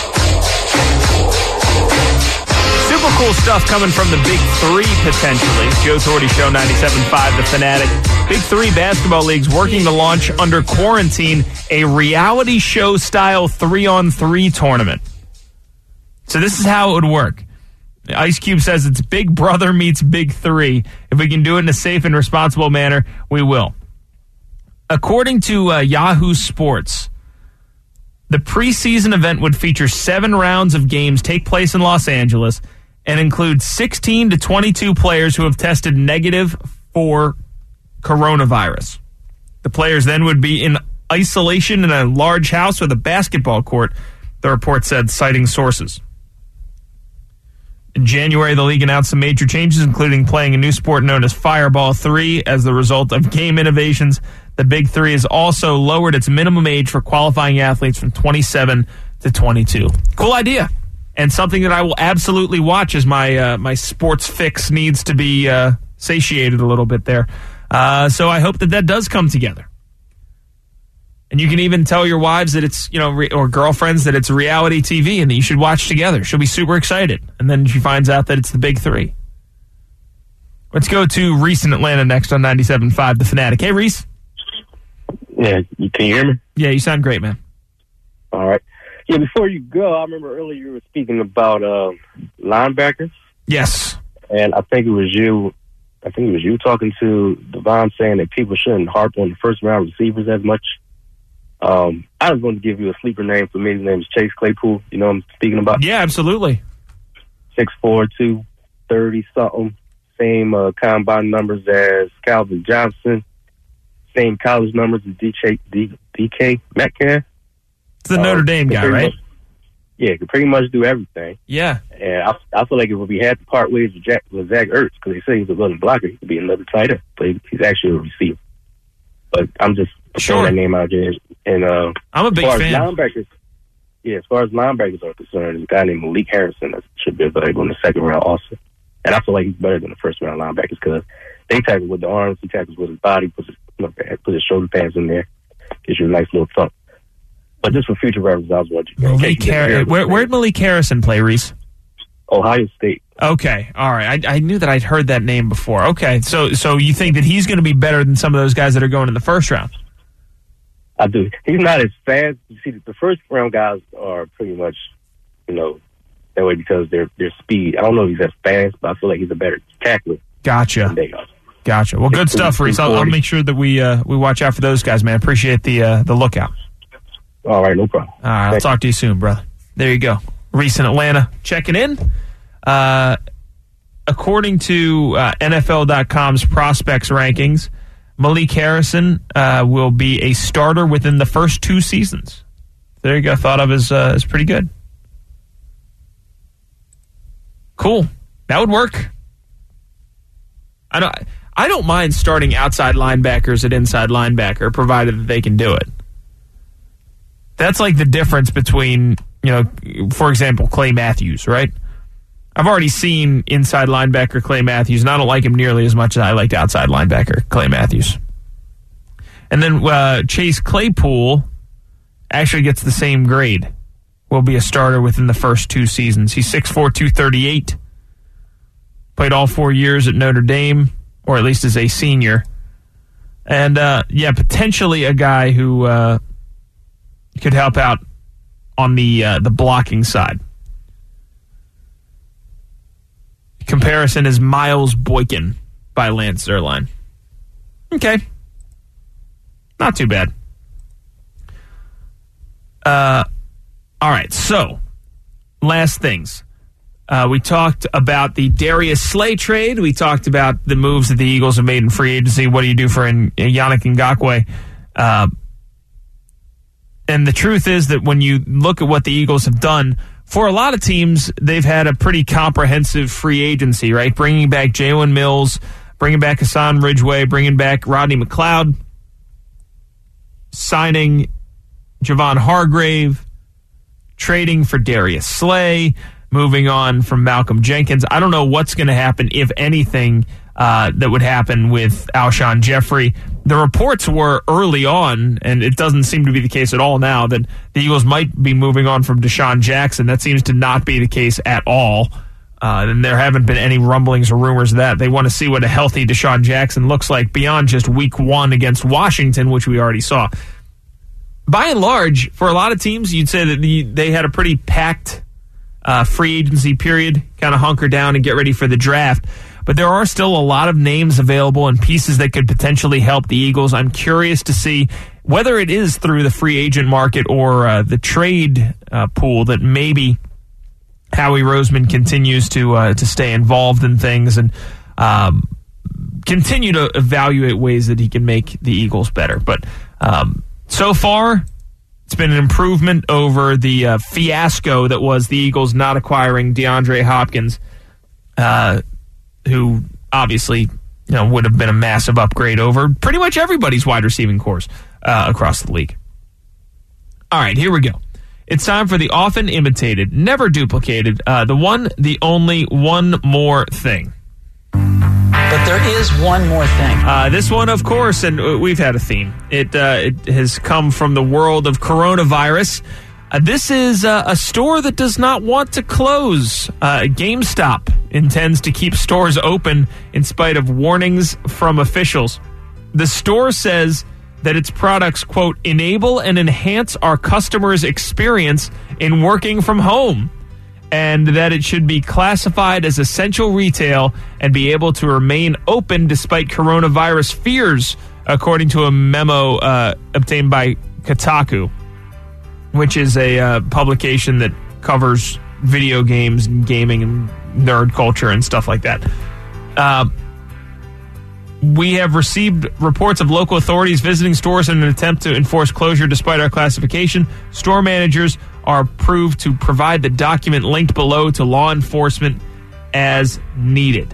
Super cool stuff coming from the Big Three, potentially. Joe Torty Show, 97.5 The Fanatic. Big Three basketball leagues working to launch under quarantine a reality show style 3-on-3 tournament. So this is how it would work. Ice Cube says it's Big Brother meets Big Three. If we can do it in a safe and responsible manner, we will. According to Yahoo Sports, the preseason event would feature 7 rounds of games take place in Los Angeles and include 16 to 22 players who have tested negative for coronavirus. The players then would be in isolation in a large house with a basketball court, the report said, citing sources. In January, the league announced some major changes, including playing a new sport known as Fireball 3 as the result of game innovations. The Big Three has also lowered its minimum age for qualifying athletes from 27 to 22. Cool idea. And something that I will absolutely watch as my sports fix needs to be satiated a little bit there. So I hope that does come together. And you can even tell your wives that it's, or girlfriends that it's reality TV and that you should watch together. She'll be super excited. And then she finds out that it's the Big Three. Let's go to Reese in Atlanta next on 97.5 The Fanatic. Hey, Reese. Yeah, can you hear me? Yeah, you sound great, man. All right. Yeah, before you go, I remember earlier you were speaking about linebackers. Yes. And I think it was you talking to Devon saying that people shouldn't harp on the first-round receivers as much. I was going to give you a sleeper name for me. His name is Chase Claypool. You know what I'm speaking about? Yeah, absolutely. 6'4", 230-something. Same combine numbers as Calvin Johnson. Same college numbers as DK Metcalf. It's the Notre Dame guy, right? Yeah, could pretty much do everything. Yeah. And I feel like if we had to part ways with Zach Ertz, because they say he's a little blocker, he could be another tight end, but he's actually a receiver. But I'm just throwing that name out there. And I'm a big fan. As far as linebackers are concerned, there's a guy named Malik Harrison that should be available in the second round also. And I feel like he's better than the first round linebackers because they tackle with the arms, he tackles with his body, puts his shoulder pads in there, gives you a nice little thump. But just for future reference, I was watching. Where'd Malik Harrison play, Reese? Ohio State. Okay, all right. I knew that I'd heard that name before. Okay, so you think that he's going to be better than some of those guys that are going in the first round? I do. He's not as fast. You see, the first round guys are pretty much, that way because their speed. I don't know if he's as fast, but I feel like he's a better tackler. Gotcha. Well, good stuff, Reese. I'll make sure that we watch out for those guys, man. Appreciate the lookout. All right, no problem. All right, I'll talk to you soon, brother. There you go. Reese in Atlanta checking in. According to NFL.com's prospects rankings, Malik Harrison will be a starter within the first 2 seasons. There you go. Thought of as pretty good. Cool. That would work. I don't mind starting outside linebackers at inside linebacker, provided that they can do it. That's like the difference between, for example, Clay Matthews, right? I've already seen inside linebacker Clay Matthews, and I don't like him nearly as much as I liked outside linebacker Clay Matthews. And then Chase Claypool actually gets the same grade. Will be a starter within the first 2 seasons. He's 6'4", 238. Played all 4 years at Notre Dame, or at least as a senior. And, potentially a guy who could help out on the blocking side. Comparison is Miles Boykin by Lance Zierlein. Okay. Not too bad. All right, so last things. We talked about the Darius Slay trade. We talked about the moves that the Eagles have made in free agency. What do you do for Yannick Ngakoue? And the truth is that when you look at what the Eagles have done, for a lot of teams, they've had a pretty comprehensive free agency, right? Bringing back Jalen Mills, bringing back Hassan Ridgeway, bringing back Rodney McLeod, signing Javon Hargrave, trading for Darius Slay, moving on from Malcolm Jenkins. I don't know what's going to happen, if anything, that would happen with Alshon Jeffrey. The reports were early on, and it doesn't seem to be the case at all now, that the Eagles might be moving on from Deshaun Jackson. That seems to not be the case at all. And there haven't been any rumblings or rumors of that. They want to see what a healthy Deshaun Jackson looks like beyond just week 1 against Washington, which we already saw. By and large, for a lot of teams, you'd say that they had a pretty packed free agency period, kind of hunker down and get ready for the draft. But there are still a lot of names available and pieces that could potentially help the Eagles. I'm curious to see whether it is through the free agent market or the trade pool that maybe Howie Roseman continues to stay involved in things and continue to evaluate ways that he can make the Eagles better. But so far, it's been an improvement over the fiasco that was the Eagles not acquiring DeAndre Hopkins who obviously would have been a massive upgrade over pretty much everybody's wide receiving cores across the league. All right, here we go. It's time for the often imitated, never duplicated, the one, the only, one more thing. But there is one more thing. This one, of course, and we've had a theme. It has come from the world of coronavirus. This is a store that does not want to close. GameStop intends to keep stores open in spite of warnings from officials. The store says that its products, quote, enable and enhance our customers' experience in working from home, and that it should be classified as essential retail and be able to remain open despite coronavirus fears, according to a memo obtained by Kotaku, which is a publication that covers video games and gaming and nerd culture and stuff like that. We have received reports of local authorities visiting stores in an attempt to enforce closure despite our classification. Store managers are approved to provide the document linked below to law enforcement as needed.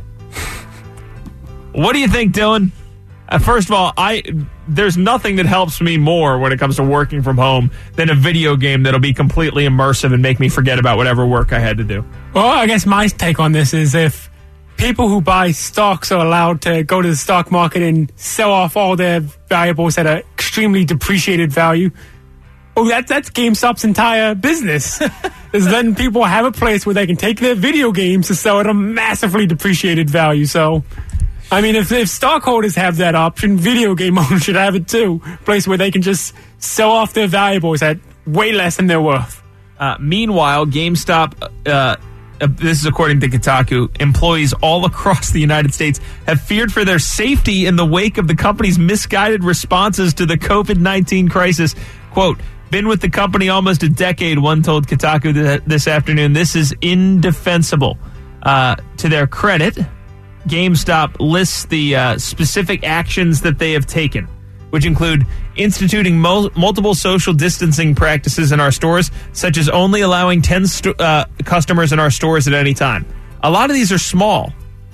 What do you think, Dylan? First of all, there's nothing that helps me more when it comes to working from home than a video game that'll be completely immersive and make me forget about whatever work I had to do. Well, I guess my take on this is if people who buy stocks are allowed to go to the stock market and sell off all their valuables at an extremely depreciated value, that's GameStop's entire business. Is then people have a place where they can take their video games to sell at a massively depreciated value. So, I mean, if stockholders have that option, video game owners should have it too. A place where they can just sell off their valuables at way less than they're worth. Meanwhile, GameStop, this is according to Kotaku, employees all across the United States have feared for their safety in the wake of the company's misguided responses to the COVID-19 crisis. Quote, been with the company almost a decade, one told Kotaku this afternoon. This is indefensible. To their credit, GameStop lists the specific actions that they have taken, which include instituting multiple social distancing practices in our stores, such as only allowing 10 customers in our stores at any time. A lot of these are small.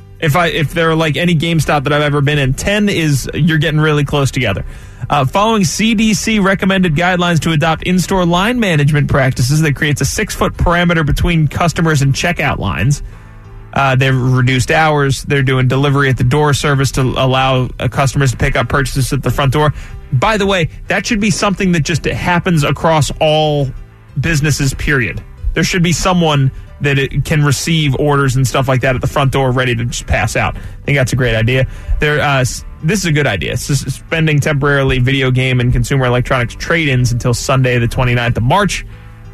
If they're like any GameStop that I've ever been in, 10 is you're getting really close together. Following CDC recommended guidelines to adopt in-store line management practices that creates a 6-foot parameter between customers and checkout lines. They've reduced hours. They're doing delivery at the door service to allow customers to pick up purchases at the front door. By the way, that should be something that just happens across all businesses, period. There should be someone that it can receive orders and stuff like that at the front door ready to just pass out. I think that's a great idea. This is a good idea. Suspending temporarily video game and consumer electronics trade-ins until Sunday, the 29th of March.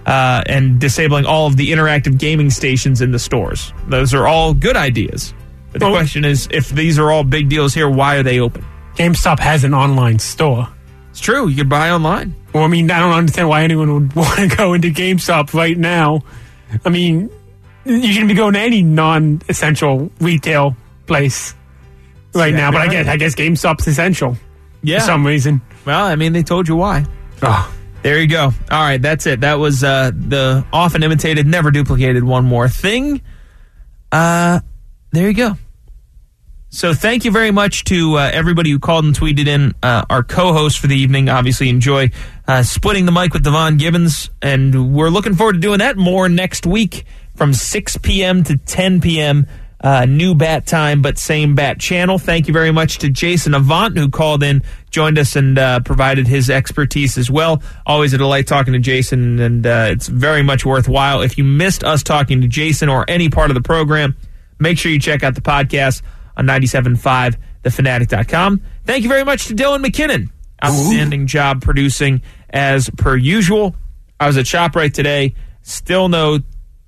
And disabling all of the interactive gaming stations in the stores. Those are all good ideas. But the question is, if these are all big deals here, why are they open? GameStop has an online store. It's true. You can buy online. Well, I mean, I don't understand why anyone would want to go into GameStop right now. I mean, you shouldn't be going to any non-essential retail place right now. But I guess GameStop's essential for some reason. Well, I mean, they told you why. Oh. There you go. All right, that's it. That was the often imitated, never duplicated one more thing. There you go. So thank you very much to everybody who called and tweeted in. Our co-host for the evening, obviously enjoy splitting the mic with Devon Gibbons, and we're looking forward to doing that more next week from 6 p.m. to 10 p.m., new bat time, but same bat channel. Thank you very much to Jason Avant, who called in, joined us, and provided his expertise as well. Always a delight talking to Jason, and it's very much worthwhile. If you missed us talking to Jason or any part of the program, make sure you check out the podcast on 97.5thefanatic.com. Thank you very much to Dylan McKinnon. Outstanding job producing as per usual. I was at ShopRite today. Still no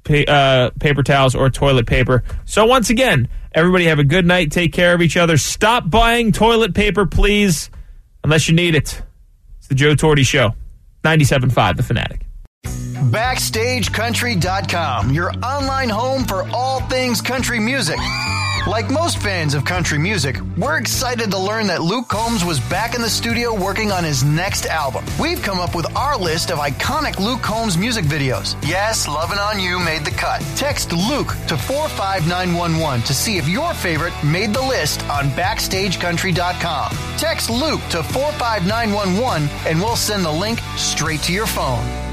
paper towels or toilet paper. So once again, everybody have a good night. Take care of each other. Stop buying toilet paper, please, unless you need it. It's the Joe Torty Show. 97.5 The Fanatic. BackstageCountry.com, your online home for all things country music. Like most fans of country music, we're excited to learn that Luke Combs was back in the studio working on his next album. We've come up with our list of iconic Luke Combs music videos. Yes, Lovin' On You made the cut. Text Luke to 45911 to see if your favorite made the list on BackstageCountry.com. Text Luke to 45911 and we'll send the link straight to your phone.